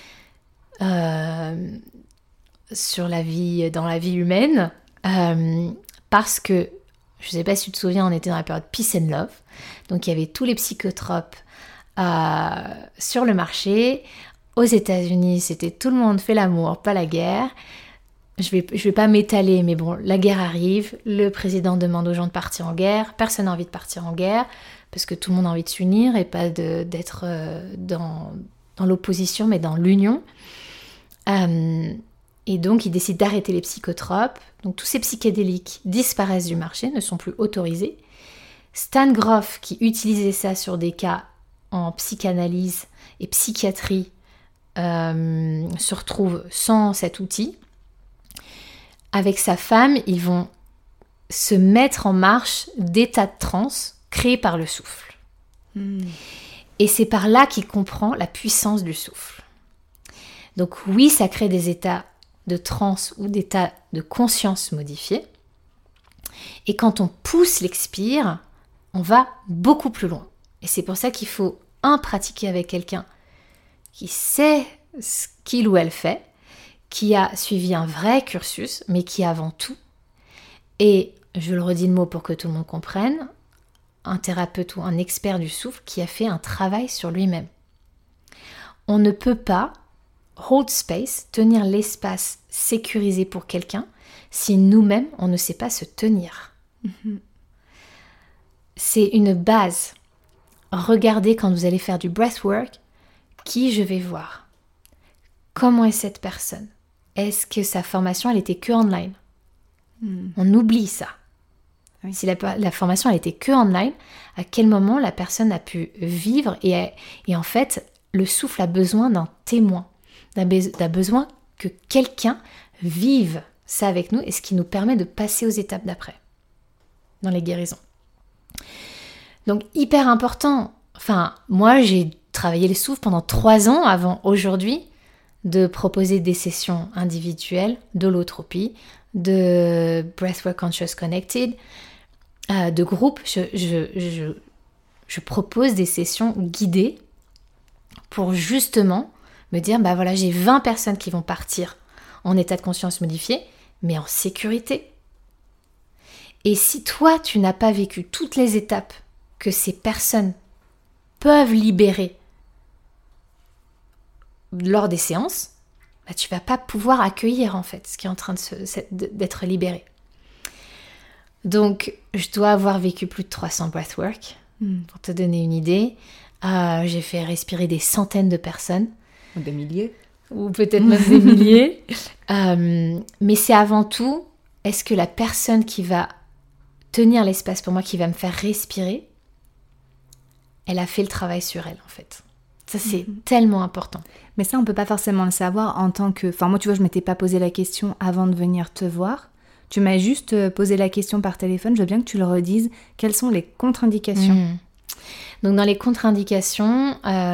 dans la vie humaine parce que, je ne sais pas si tu te souviens, on était dans la période Peace and Love, donc il y avait tous les psychotropes sur le marché. Aux États-Unis, c'était tout le monde fait l'amour, pas la guerre. Je vais pas m'étaler, mais bon, la guerre arrive, le président demande aux gens de partir en guerre, personne n'a envie de partir en guerre, parce que tout le monde a envie de s'unir et pas d'être dans l'opposition, mais dans l'union. Et donc, ils décident d'arrêter les psychotropes. Donc, tous ces psychédéliques disparaissent du marché, ne sont plus autorisés. Stan Grof, qui utilisait ça sur des cas en psychanalyse et psychiatrie, se retrouve sans cet outil. Avec sa femme, ils vont se mettre en marche d'états de transe créés par le souffle. Et c'est par là qu'il comprend la puissance du souffle. Donc oui, ça crée des états de transe ou d'états de conscience modifiés. Et quand on pousse l'expire, on va beaucoup plus loin. Et c'est pour ça qu'il faut pratiquer avec quelqu'un qui sait ce qu'il ou elle fait, qui a suivi un vrai cursus, mais qui avant tout, et je le redis le mot pour que tout le monde comprenne, un thérapeute ou un expert du souffle qui a fait un travail sur lui-même. On ne peut pas hold space, tenir l'espace sécurisé pour quelqu'un, si nous-mêmes, on ne sait pas se tenir. C'est une base. Regardez quand vous allez faire du breathwork, qui je vais voir. Comment est cette personne? Est-ce que sa formation, elle était que online? On oublie ça. Oui. Si la formation, elle était que online, à quel moment la personne a pu vivre et en fait, le souffle a besoin d'un témoin. A besoin que quelqu'un vive ça avec nous et ce qui nous permet de passer aux étapes d'après, dans les guérisons. Donc, hyper important. Enfin, moi, j'ai travaillé le souffle pendant 3 ans avant aujourd'hui de proposer des sessions individuelles d'holotropie, de Breathwork Conscious Connected, de groupe. je propose des sessions guidées pour justement me dire, bah voilà, j'ai 20 personnes qui vont partir en état de conscience modifié, mais en sécurité. Et si toi, tu n'as pas vécu toutes les étapes que ces personnes peuvent libérer lors des séances, bah, tu vas pas pouvoir accueillir en fait ce qui est en train d'être libéré. Donc, je dois avoir vécu plus de 300 breathwork. Pour te donner une idée, j'ai fait respirer des centaines de personnes. Des milliers. Ou peut-être même des milliers. Mais c'est avant tout, est-ce que la personne qui va tenir l'espace pour moi, qui va me faire respirer, elle a fait le travail sur elle en fait. Ça, c'est tellement important. Mais ça, on peut pas forcément le savoir en tant que... Enfin, moi, tu vois, je m'étais pas posé la question avant de venir te voir. Tu m'as juste posé la question par téléphone. Je veux bien que tu le redises. Quelles sont les contre-indications ? Donc, dans les contre-indications,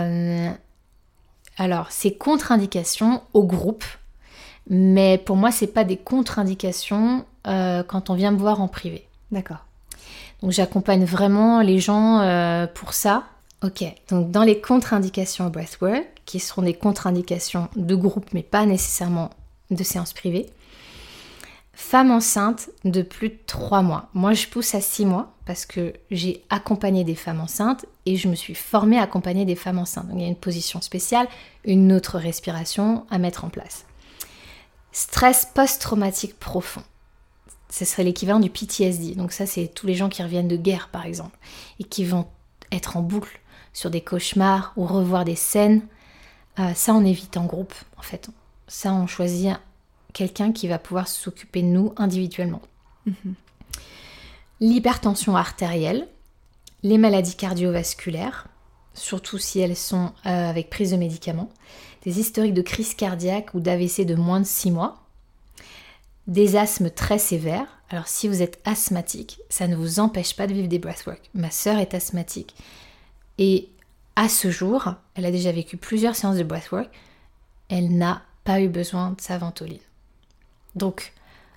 alors, c'est contre-indications au groupe. Mais pour moi, c'est pas des contre-indications quand on vient me voir en privé. D'accord. Donc, j'accompagne vraiment les gens pour ça. Ok, donc dans les contre-indications au breathwork, qui seront des contre-indications de groupe, mais pas nécessairement de séances privées, femme enceinte de plus de 3 mois. Moi, je pousse à 6 mois parce que j'ai accompagné des femmes enceintes et je me suis formée à accompagner des femmes enceintes. Donc, il y a une position spéciale, une autre respiration à mettre en place. Stress post-traumatique profond. Ce serait l'équivalent du PTSD. Donc ça, c'est tous les gens qui reviennent de guerre, par exemple, et qui vont être en boucle sur des cauchemars ou revoir des scènes. Ça, on évite en groupe, en fait. Ça, on choisit quelqu'un qui va pouvoir s'occuper de nous individuellement. L'hypertension artérielle, les maladies cardiovasculaires, surtout si elles sont avec prise de médicaments, des historiques de crise cardiaque ou d'AVC de moins de 6 mois, des asthmes très sévères. Alors si vous êtes asthmatique, ça ne vous empêche pas de vivre des breathwork. Ma sœur est asthmatique et à ce jour, elle a déjà vécu plusieurs séances de breathwork, elle n'a pas eu besoin de sa ventoline. Donc,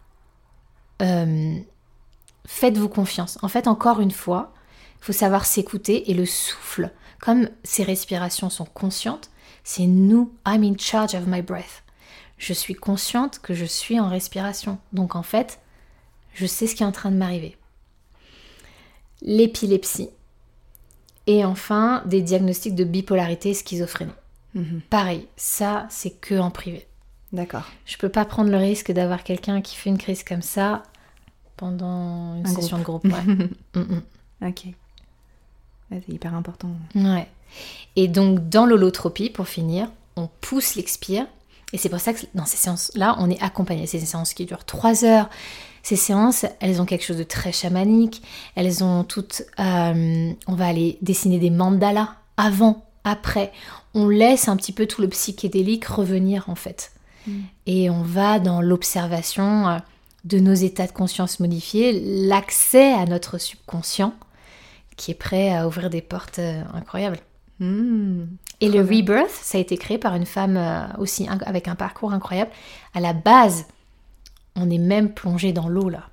faites-vous confiance. En fait, encore une fois, il faut savoir s'écouter et le souffle, comme ces respirations sont conscientes, c'est nous, I'm in charge of my breath. Je suis consciente que je suis en respiration. Donc en fait, je sais ce qui est en train de m'arriver. L'épilepsie. Et enfin, des diagnostics de bipolarité et schizophrénie. Pareil, ça, c'est que en privé. D'accord. Je peux pas prendre le risque d'avoir quelqu'un qui fait une crise comme ça pendant une session de groupe. Ouais. Ok. Ouais, c'est hyper important. Ouais. Et donc, dans l'holotropie, pour finir, on pousse l'expire. Et c'est pour ça que dans ces séances-là, on est accompagné. C'est des séances qui durent 3 heures. Ces séances, elles ont quelque chose de très chamanique. Elles ont toutes... on va aller dessiner des mandalas avant, après. On laisse un petit peu tout le psychédélique revenir, en fait. Et on va dans l'observation de nos états de conscience modifiés, l'accès à notre subconscient qui est prêt à ouvrir des portes incroyables. Et le Rebirth, ça a été créé par une femme aussi avec un parcours incroyable. À la base, on est même plongé dans l'eau là.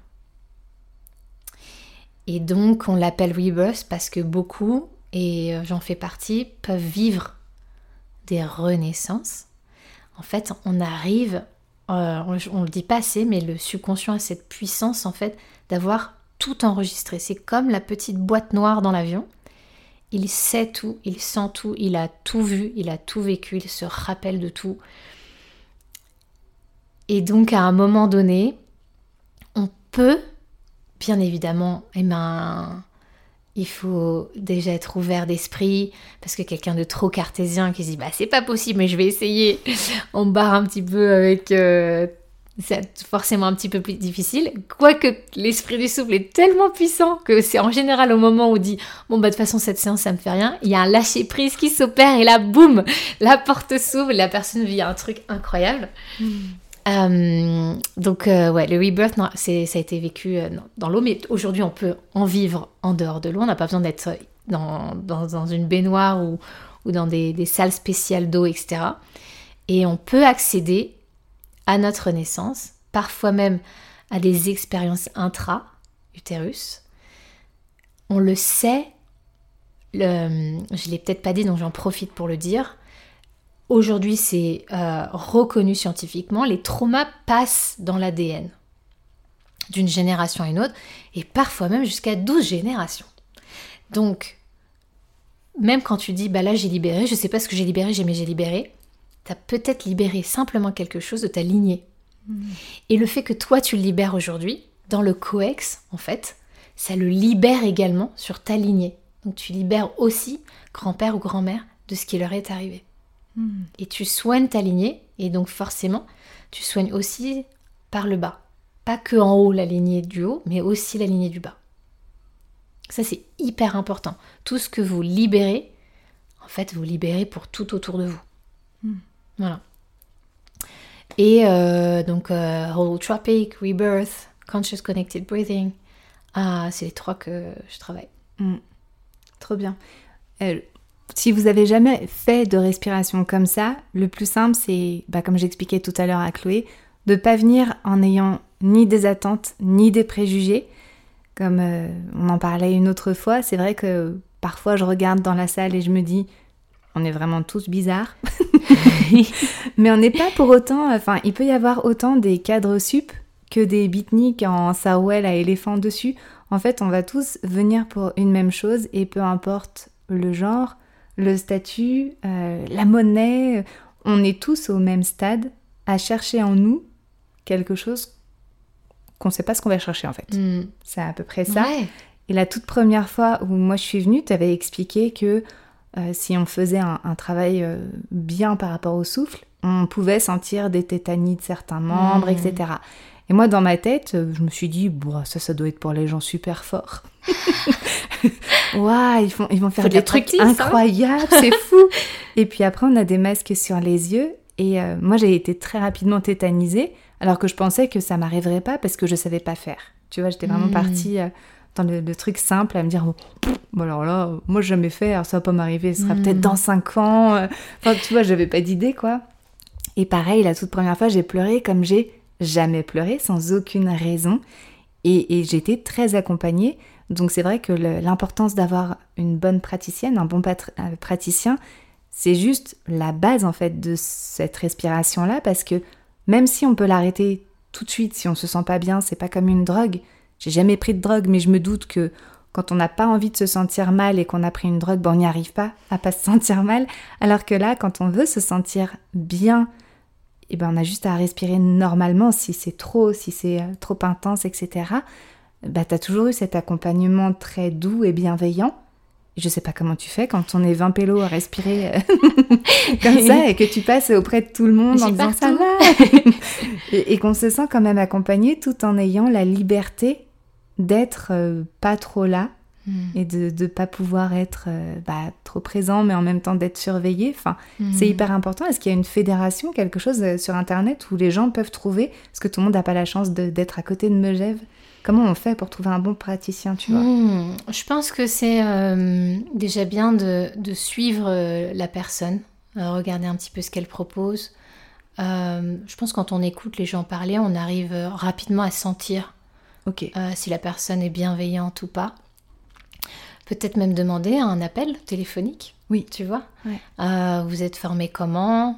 Et donc, on l'appelle Rebirth parce que beaucoup, et j'en fais partie, peuvent vivre des renaissances. En fait, on arrive, on le dit pas assez, mais le subconscient a cette puissance en fait d'avoir tout enregistré. C'est comme la petite boîte noire dans l'avion. Il sait tout, il sent tout, il a tout vu, il a tout vécu, il se rappelle de tout. Et donc, à un moment donné, on peut, bien évidemment, il faut déjà être ouvert d'esprit, parce que quelqu'un de trop cartésien qui se dit c'est pas possible, mais je vais essayer, on barre un petit peu avec... c'est forcément un petit peu plus difficile, quoique l'esprit du souffle est tellement puissant que c'est en général au moment où on dit de toute façon cette séance ça me fait rien, il y a un lâcher prise qui s'opère et là boum, la porte s'ouvre, la personne vit un truc incroyable. Donc le Rebirth, ça a été vécu dans l'eau, mais aujourd'hui on peut en vivre en dehors de l'eau, on n'a pas besoin d'être dans une baignoire ou dans des salles spéciales d'eau, etc. Et on peut accéder à notre naissance, parfois même à des expériences intra-utérus. On le sait je l'ai peut-être pas dit, donc j'en profite pour le dire. Aujourd'hui, c'est reconnu scientifiquement, les traumas passent dans l'ADN d'une génération à une autre, et parfois même jusqu'à 12 générations. Donc, même quand tu dis, bah là j'ai libéré, je sais pas ce que j'ai libéré, mais j'ai libéré, t'as peut-être libéré simplement quelque chose de ta lignée. Et le fait que toi tu le libères aujourd'hui, dans le coex, en fait, ça le libère également sur ta lignée. Donc tu libères aussi grand-père ou grand-mère de ce qui leur est arrivé. Et tu soignes ta lignée, et donc forcément, tu soignes aussi par le bas. Pas que en haut, la lignée du haut, mais aussi la lignée du bas. Ça, c'est hyper important. Tout ce que vous libérez, en fait, vous libérez pour tout autour de vous. Voilà. Et donc, holotropic, rebirth, conscious connected breathing, c'est les 3 que je travaille. Trop bien. Si vous avez jamais fait de respiration comme ça, le plus simple, c'est, comme j'expliquais tout à l'heure à Chloé, de ne pas venir en ayant ni des attentes, ni des préjugés. Comme on en parlait une autre fois, c'est vrai que parfois je regarde dans la salle et je me dis, on est vraiment tous bizarres. Mais on n'est pas pour autant, il peut y avoir autant des cadres sup que des beatniks en sarouel à éléphant dessus. En fait, on va tous venir pour une même chose, et peu importe le genre, le statut, la monnaie, on est tous au même stade à chercher en nous quelque chose qu'on ne sait pas ce qu'on va chercher en fait. C'est à peu près ça. Ouais. Et la toute première fois où moi je suis venue, tu avais expliqué que si on faisait un travail bien par rapport au souffle, on pouvait sentir des tétanies de certains membres, etc. Et moi, dans ma tête, je me suis dit, ça doit être pour les gens super forts. Waouh, ils vont faire des trucs incroyables, c'est fou. Et puis après, on a des masques sur les yeux. Et moi, j'ai été très rapidement tétanisée, alors que je pensais que ça m'arriverait pas parce que je savais pas faire. Tu vois, j'étais vraiment partie dans le truc simple, à me dire, bon alors là, moi, j'ai jamais fait, alors ça va pas m'arriver, ce sera peut-être dans 5 ans. Tu vois, j'avais pas d'idée, quoi. Et pareil, la toute première fois, j'ai pleuré comme j'ai jamais pleuré, sans aucune raison. Et j'ai été très accompagnée. Donc c'est vrai que l'importance d'avoir une bonne praticienne, un bon praticien, c'est juste la base en fait de cette respiration-là, parce que même si on peut l'arrêter tout de suite, si on se sent pas bien, c'est pas comme une drogue. J'ai jamais pris de drogue, mais je me doute que quand on n'a pas envie de se sentir mal et qu'on a pris une drogue, on n'y arrive pas à pas se sentir mal. Alors que là, quand on veut se sentir bien, on a juste à respirer normalement. Si c'est trop intense, etc., t'as toujours eu cet accompagnement très doux et bienveillant. Je sais pas comment tu fais quand on est 20 pélos à respirer comme ça, et que tu passes auprès de tout le monde en disant ça va et qu'on se sent quand même accompagné, tout en ayant la liberté d'être pas trop là, et de pas pouvoir être trop présent, mais en même temps d'être surveillé. C'est hyper important. Est-ce qu'il y a une fédération, quelque chose sur Internet où les gens peuvent trouver, parce que tout le monde n'a pas la chance d'être à côté de Megève? Comment on fait pour trouver un bon praticien, tu vois? Je pense que c'est déjà bien de suivre la personne, regarder un petit peu ce qu'elle propose. Je pense que quand on écoute les gens parler, on arrive rapidement à sentir si la personne est bienveillante ou pas. Peut-être même demander un appel téléphonique, oui, tu vois. Ouais. Vous êtes formé comment?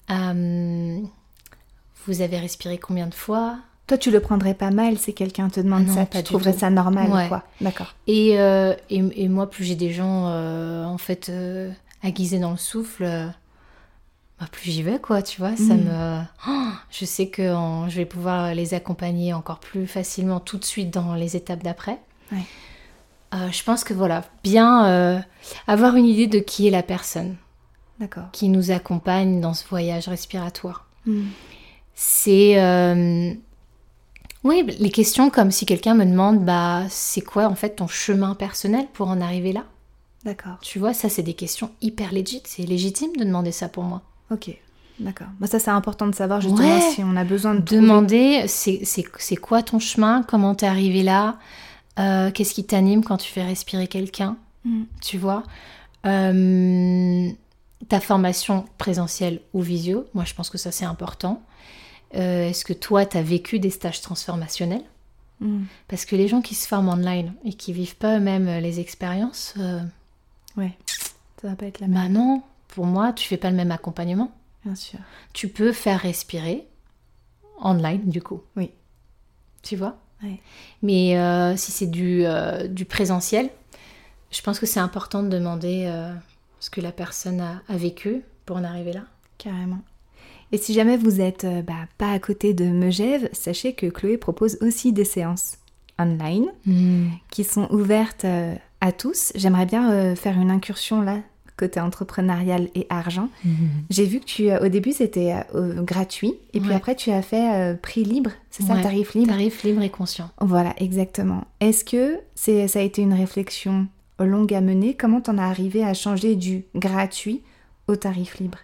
Vous avez respiré combien de fois? Toi, tu le prendrais pas mal si quelqu'un te demande ça? Tu trouverais ça normal, ouais. Quoi. D'accord. Et moi, plus j'ai des gens aiguisés dans le souffle, plus j'y vais, quoi, tu vois. Ça me... je sais que je vais pouvoir les accompagner encore plus facilement tout de suite dans les étapes d'après. Ouais. Je pense que bien avoir une idée de qui est la personne. D'accord. Qui nous accompagne dans ce voyage respiratoire. C'est... Oui, les questions comme si quelqu'un me demande c'est quoi en fait ton chemin personnel pour en arriver là? D'accord. Tu vois, ça c'est des questions hyper legit. C'est légitime de demander ça pour moi. Ok, d'accord. Ça c'est important de savoir justement si on a besoin de demander c'est quoi ton chemin? Comment t'es arrivé là? Qu'est-ce qui t'anime quand tu fais respirer quelqu'un? Tu vois, ta formation présentielle ou visio, moi je pense que ça c'est important. Est-ce que toi t'as vécu des stages transformationnels? Parce que les gens qui se forment online et qui vivent pas eux-mêmes les expériences, Ouais, ça va pas être la même. Bah non, pour moi, tu fais pas le même accompagnement. Bien sûr. Tu peux faire respirer online, du coup. Oui. Tu vois ? Ouais. Mais si c'est du présentiel, je pense que c'est important de demander ce que la personne a vécu pour en arriver là. Carrément. Et si jamais vous êtes pas à côté de Megève, sachez que Chloé propose aussi des séances online qui sont ouvertes à tous. J'aimerais bien faire une incursion là, côté entrepreneurial et argent. J'ai vu que au début c'était gratuit et puis après tu as fait prix libre, c'est ça, tarif libre. Tarif libre et conscient. Voilà, exactement. Est-ce que ça a été une réflexion longue à mener? Comment t'en as arrivé à changer du gratuit au tarif libre?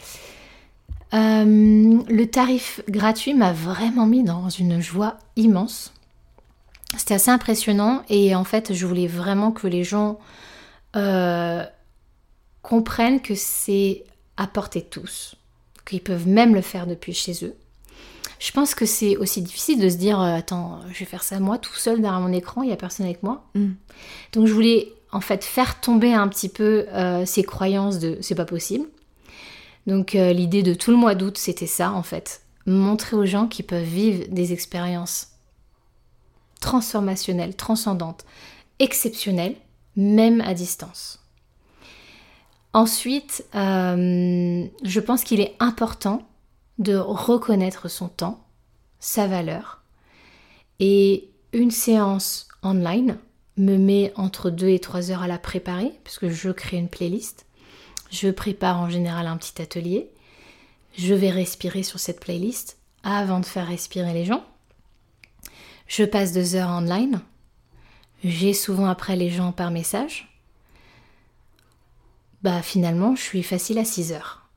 Le tarif gratuit m'a vraiment mis dans une joie immense. C'était assez impressionnant et en fait je voulais vraiment que les gens comprennent que c'est à portée de tous, qu'ils peuvent même le faire depuis chez eux. Je pense que c'est aussi difficile de se dire attends, je vais faire ça moi tout seul derrière mon écran, il n'y a personne avec moi. Donc je voulais en fait faire tomber un petit peu ces croyances de c'est pas possible. Donc l'idée de tout le mois d'août, c'était ça en fait. Montrer aux gens qu'ils peuvent vivre des expériences transformationnelles, transcendantes, exceptionnelles, même à distance. Ensuite, je pense qu'il est important de reconnaître son temps, sa valeur. Et une séance online me met entre 2 et 3 heures à la préparer, puisque je crée une playlist. Je prépare en général un petit atelier. Je vais respirer sur cette playlist avant de faire respirer les gens. Je passe 2 heures online. J'ai souvent après les gens par message. Finalement, je suis facile à 6 heures.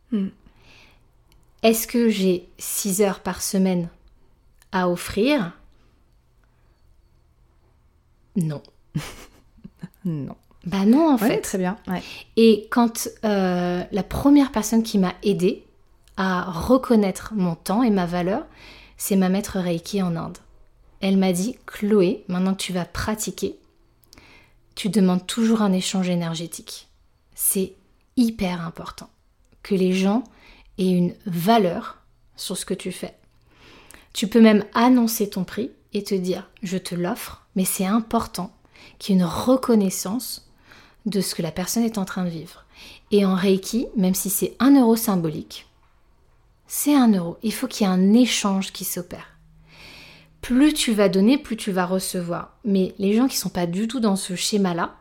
Est-ce que j'ai 6 heures par semaine à offrir ? Non. Non. Non, en fait. Très bien. Ouais. Et quand la première personne qui m'a aidée à reconnaître mon temps et ma valeur, c'est ma maître Reiki en Inde. Elle m'a dit, Chloé, maintenant que tu vas pratiquer, tu demandes toujours un échange énergétique. C'est hyper important que les gens aient une valeur sur ce que tu fais. Tu peux même annoncer ton prix et te dire, je te l'offre, mais c'est important qu'il y ait une reconnaissance de ce que la personne est en train de vivre. Et en Reiki, même si c'est 1 euro symbolique, c'est 1 euro. Il faut qu'il y ait un échange qui s'opère. Plus tu vas donner, plus tu vas recevoir. Mais les gens qui ne sont pas du tout dans ce schéma-là,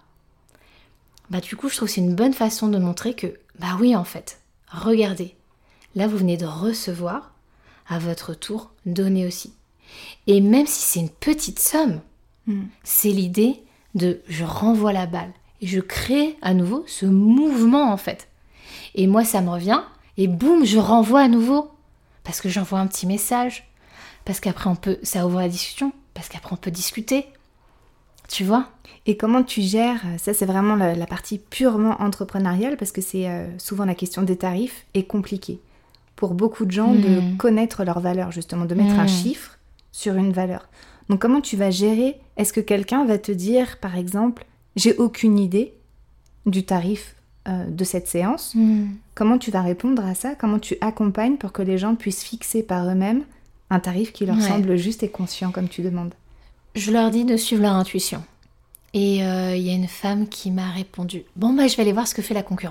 du coup, je trouve que c'est une bonne façon de montrer que, oui, en fait, regardez, là, vous venez de recevoir, à votre tour, donnez aussi. Et même si c'est une petite somme, c'est l'idée de je renvoie la balle. Et je crée à nouveau ce mouvement en fait. Et moi ça me revient et boum, je renvoie à nouveau. Parce que j'envoie un petit message. Parce qu'après ça ouvre la discussion. Parce qu'après on peut discuter. Tu vois ? Et comment tu gères, ça c'est vraiment la partie purement entrepreneuriale parce que c'est souvent la question des tarifs est compliquée. Pour beaucoup de gens de connaître leur valeur justement, de mettre un chiffre sur une valeur. Donc comment tu vas gérer ? Est-ce que quelqu'un va te dire par exemple j'ai aucune idée du tarif de cette séance. Comment tu vas répondre à ça ? Comment tu accompagnes pour que les gens puissent fixer par eux-mêmes un tarif qui leur semble juste et conscient comme tu demandes ? Je leur dis de suivre leur intuition. Et il y a une femme qui m'a répondu « Bon, je vais aller voir ce que fait la concurrence. »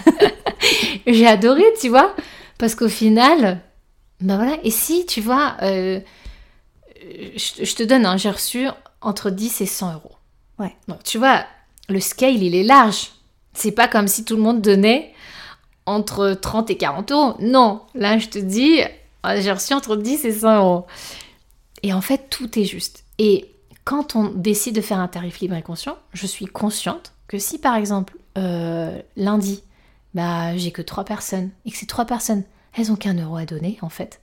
J'ai adoré, tu vois, parce qu'au final, voilà. Et si, tu vois, je te donne, j'ai reçu entre 10 et 100 euros. Ouais. Donc, tu vois, le scale, il est large. C'est pas comme si tout le monde donnait entre 30 et 40 euros. Non, là, je te dis, j'ai reçu entre 10 et 100 euros. Et en fait, tout est juste. Et quand on décide de faire un tarif libre et conscient, je suis consciente que si, par exemple, lundi, j'ai que 3 personnes, et que ces 3 personnes, elles n'ont qu'1 euro à donner, en fait,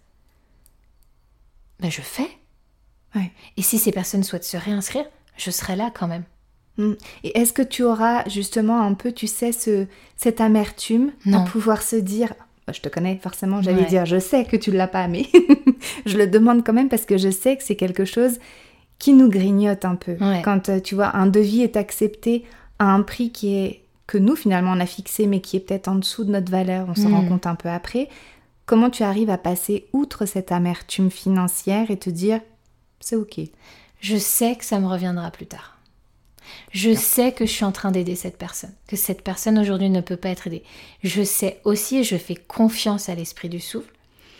je fais. Ouais. Et si ces personnes souhaitent se réinscrire, je serai là quand même. Et est-ce que tu auras justement un peu, tu sais, cette amertume à pouvoir se dire, je te connais forcément, j'allais dire, je sais que tu ne l'as pas, mais je le demande quand même parce que je sais que c'est quelque chose qui nous grignote un peu. Ouais. Quand tu vois, un devis est accepté à un prix que nous finalement on a fixé mais qui est peut-être en dessous de notre valeur, on s'en rend compte un peu après. Comment tu arrives à passer outre cette amertume financière et te dire c'est ok? Je sais que ça me reviendra plus tard. Je sais que je suis en train d'aider cette personne, que cette personne aujourd'hui ne peut pas être aidée. Je sais aussi et je fais confiance à l'esprit du souffle.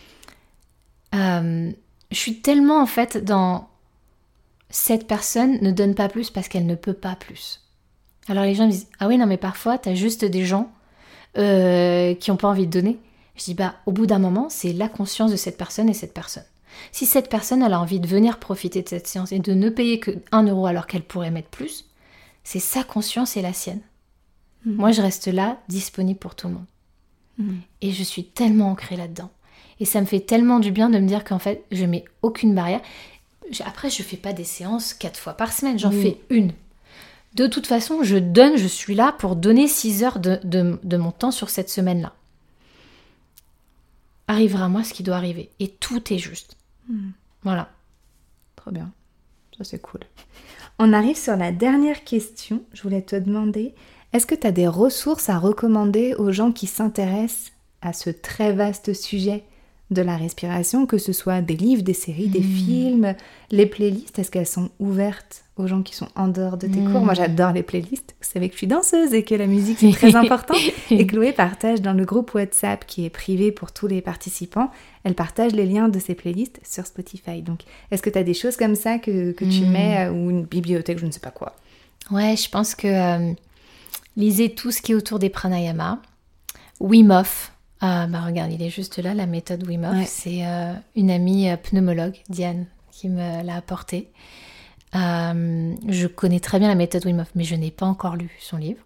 Je suis tellement en fait dans cette personne ne donne pas plus parce qu'elle ne peut pas plus. Alors les gens me disent ah oui non mais parfois t'as juste des gens qui n'ont pas envie de donner. Je dis au bout d'un moment c'est la conscience de cette personne et cette personne. Si cette personne elle a envie de venir profiter de cette séance et de ne payer que 1 euro alors qu'elle pourrait mettre plus, c'est sa conscience et la sienne. Moi je reste là disponible pour tout le monde. Et je suis tellement ancrée là-dedans. Et ça me fait tellement du bien de me dire qu'en fait je mets aucune barrière. Après je fais pas des séances 4 fois par semaine, j'en fais une. De toute façon, je suis là pour donner 6 heures de mon temps sur cette semaine-là. Arrivera à moi ce qui doit arriver. Et tout est juste. Voilà. Trop bien. Ça, c'est cool. On arrive sur la dernière question. Je voulais te demander, est-ce que tu as des ressources à recommander aux gens qui s'intéressent à ce très vaste sujet de la respiration, que ce soit des livres, des séries, des films, les playlists, est-ce qu'elles sont ouvertes aux gens qui sont en dehors de tes cours? Moi j'adore les playlists, vous savez que je suis danseuse et que la musique c'est très important. Et Chloé partage dans le groupe WhatsApp qui est privé pour tous les participants, elle partage les liens de ses playlists sur Spotify. Donc est-ce que tu as des choses comme ça que tu mets, ou une bibliothèque, je ne sais pas quoi? Ouais, je pense que lisez tout ce qui est autour des pranayamas. Wim Hof. Regarde, il est juste là, la méthode Wim Hof. Ouais. C'est une amie pneumologue, Diane, qui me l'a apportée. Je connais très bien la méthode Wim Hof, mais je n'ai pas encore lu son livre.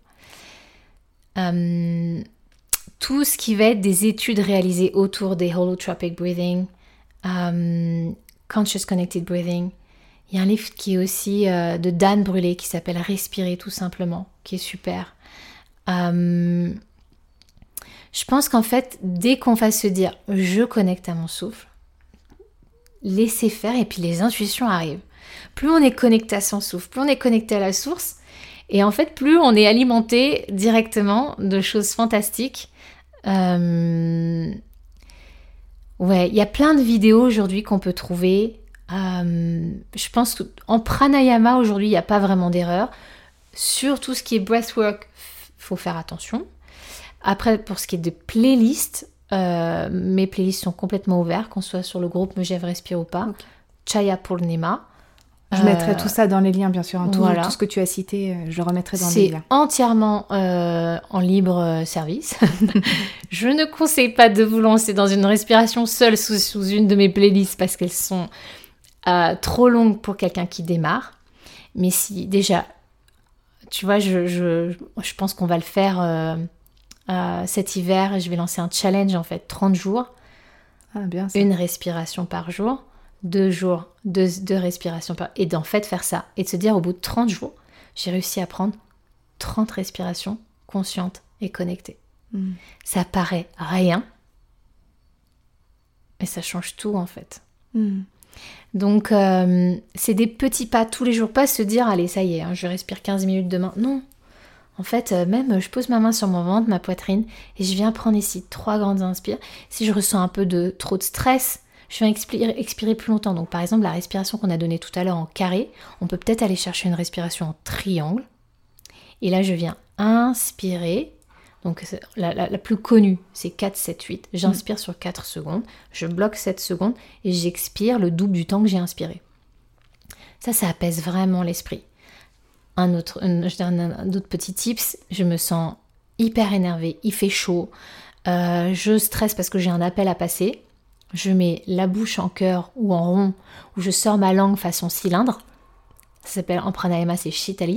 Tout ce qui va être des études réalisées autour des holotropic breathing, conscious connected breathing. Il y a un livre qui est aussi de Dan Brûlé qui s'appelle Respirer tout simplement, qui est super. Je pense qu'en fait, dès qu'on va se dire « je connecte à mon souffle », laissez faire et puis les intuitions arrivent. Plus on est connecté à son souffle, plus on est connecté à la source, et en fait, plus on est alimenté directement de choses fantastiques. Ouais, il y a plein de vidéos aujourd'hui qu'on peut trouver. Je pense qu'en pranayama, aujourd'hui, il n'y a pas vraiment d'erreur. Sur tout ce qui est breathwork, il faut faire attention. Après, pour ce qui est de playlists, mes playlists sont complètement ouvertes, qu'on soit sur le groupe Megève Respire ou pas. Okay. Chaya Purnima. Je mettrai tout ça dans les liens, bien sûr. Tout ce que tu as cité, je le remettrai dans les liens. C'est entièrement en libre service. Je ne conseille pas de vous lancer dans une respiration seule sous une de mes playlists parce qu'elles sont trop longues pour quelqu'un qui démarre. Mais si, déjà, tu vois, je pense qu'on va le faire... cet hiver, je vais lancer un challenge en fait, 30 jours, bien ça. Une respiration par jour, 2 jours, deux respirations par... Et d'en fait faire ça, et de se dire au bout de 30 jours, j'ai réussi à prendre 30 respirations conscientes et connectées. Ça paraît rien, mais ça change tout en fait. Donc c'est des petits pas tous les jours, pas se dire allez ça y est, je respire 15 minutes demain, non. En fait, même je pose ma main sur mon ventre, ma poitrine, et je viens prendre ici 3 grandes inspires. Si je ressens un peu trop de stress, je viens expirer plus longtemps. Donc par exemple, la respiration qu'on a donnée tout à l'heure en carré, on peut peut-être aller chercher une respiration en triangle. Et là, je viens inspirer. Donc la plus connue, c'est 4, 7, 8. J'inspire sur 4 secondes, je bloque 7 secondes et j'expire le double du temps que j'ai inspiré. Ça apaise vraiment l'esprit. Un autre petit tips, je me sens hyper énervée, il fait chaud, je stresse parce que j'ai un appel à passer, je mets la bouche en cœur ou en rond, ou je sors ma langue façon cylindre, ça s'appelle en pranayama, c'est Shitali.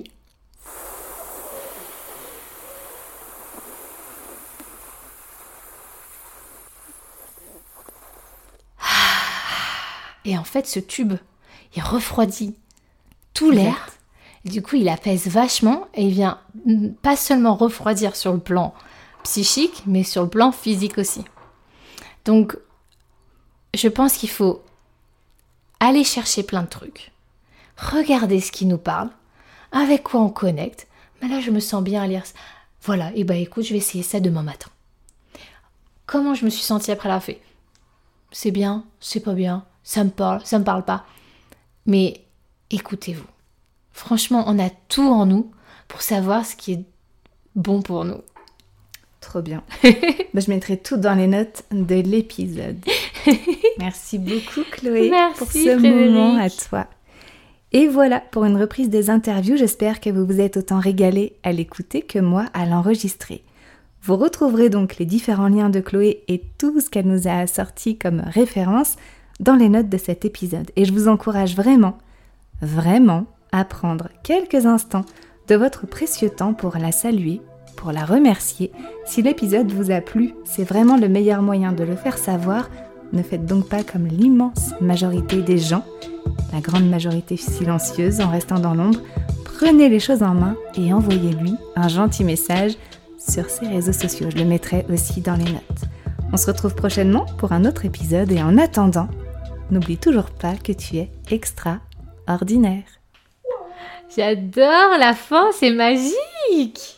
Et en fait ce tube, il refroidit tout l'air. Du coup, il apaise vachement et il vient pas seulement refroidir sur le plan psychique, mais sur le plan physique aussi. Donc, je pense qu'il faut aller chercher plein de trucs, regarder ce qui nous parle, avec quoi on connecte, Mais là, je me sens bien à lire ça. Voilà, et écoute, je vais essayer ça demain matin. Comment je me suis sentie après l'avoir fait? C'est bien, c'est pas bien, ça me parle pas. Mais écoutez-vous. Franchement, on a tout en nous pour savoir ce qui est bon pour nous. Trop bien. Je mettrai tout dans les notes de l'épisode. Merci beaucoup Chloé pour ce moment à toi. Et voilà pour une reprise des interviews. J'espère que vous vous êtes autant régalés à l'écouter que moi à l'enregistrer. Vous retrouverez donc les différents liens de Chloé et tout ce qu'elle nous a sorti comme référence dans les notes de cet épisode. Et je vous encourage vraiment à prendre quelques instants de votre précieux temps pour la saluer, pour la remercier. Si l'épisode vous a plu, c'est vraiment le meilleur moyen de le faire savoir. Ne faites donc pas comme l'immense majorité des gens, la grande majorité silencieuse en restant dans l'ombre. Prenez les choses en main et envoyez-lui un gentil message sur ses réseaux sociaux. Je le mettrai aussi dans les notes. On se retrouve prochainement pour un autre épisode et en attendant, n'oublie toujours pas que tu es extraordinaire. J'adore la fin, c'est magique!